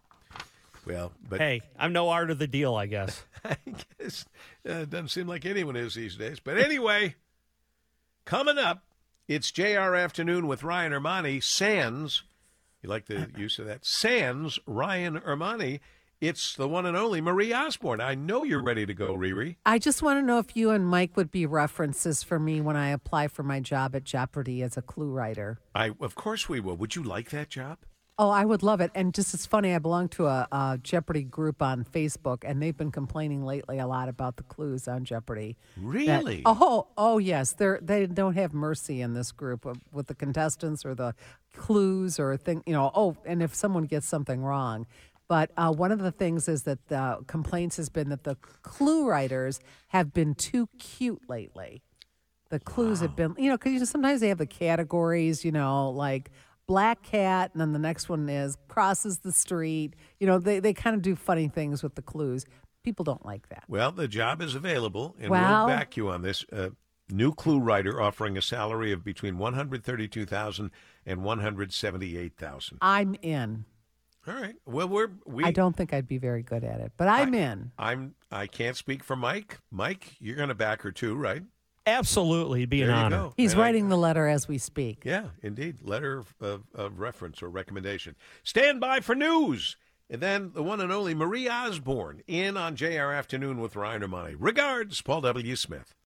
A: Well, but
B: Hey, I'm no art of the deal, I guess.
A: I guess uh, it doesn't seem like anyone is these days. But anyway, coming up, it's J R Afternoon with Ryan Ermani. Sans, you like the use of that? Sans Ryan Ermani. It's the one and only Marie Osborne. I know you're ready to go, Riri.
I: I just want to know if you and Mike would be references for me when I apply for my job at Jeopardy as a clue writer.
A: I, of course we will. Would you like that job?
I: Oh, I would love it. And just it's funny, I belong to a, a Jeopardy group on Facebook, and they've been complaining lately a lot about the clues on Jeopardy. That-
A: Really?
I: oh, oh yes. They're they don't have mercy in this group with, with the contestants or the clues or thing. You know. Oh, and if someone gets something wrong. But uh, one of the things is that the complaints has been that the clue writers have been too cute lately. The clues have been, you know, because you know, sometimes they have the categories, you know, like black cat, and then the next one is crosses the street. You know, they, they kind of do funny things with the clues. People don't like that.
A: Well, the job is available, and
I: Well-
A: we'll back you on this. Uh, new clue writer offering a salary of between one hundred thirty-two thousand dollars and one hundred seventy-eight thousand dollars.
I: I'm in.
A: All right. Well, we're we.
I: I don't think I'd be very good at it, but I'm
A: I-
I: in.
A: I'm. I can't speak for Mike. Mike, you're going to back her too, right?
B: Absolutely. It'd be an
A: There you
B: honor.
A: go.
I: He's
A: And I-
I: writing the letter as we speak.
A: Yeah, indeed. Letter of, of, of reference or recommendation. Stand by for news. And then the one and only Marie Osborne in on J R Afternoon with Ryan Ermani. Regards, Paul W. Smith.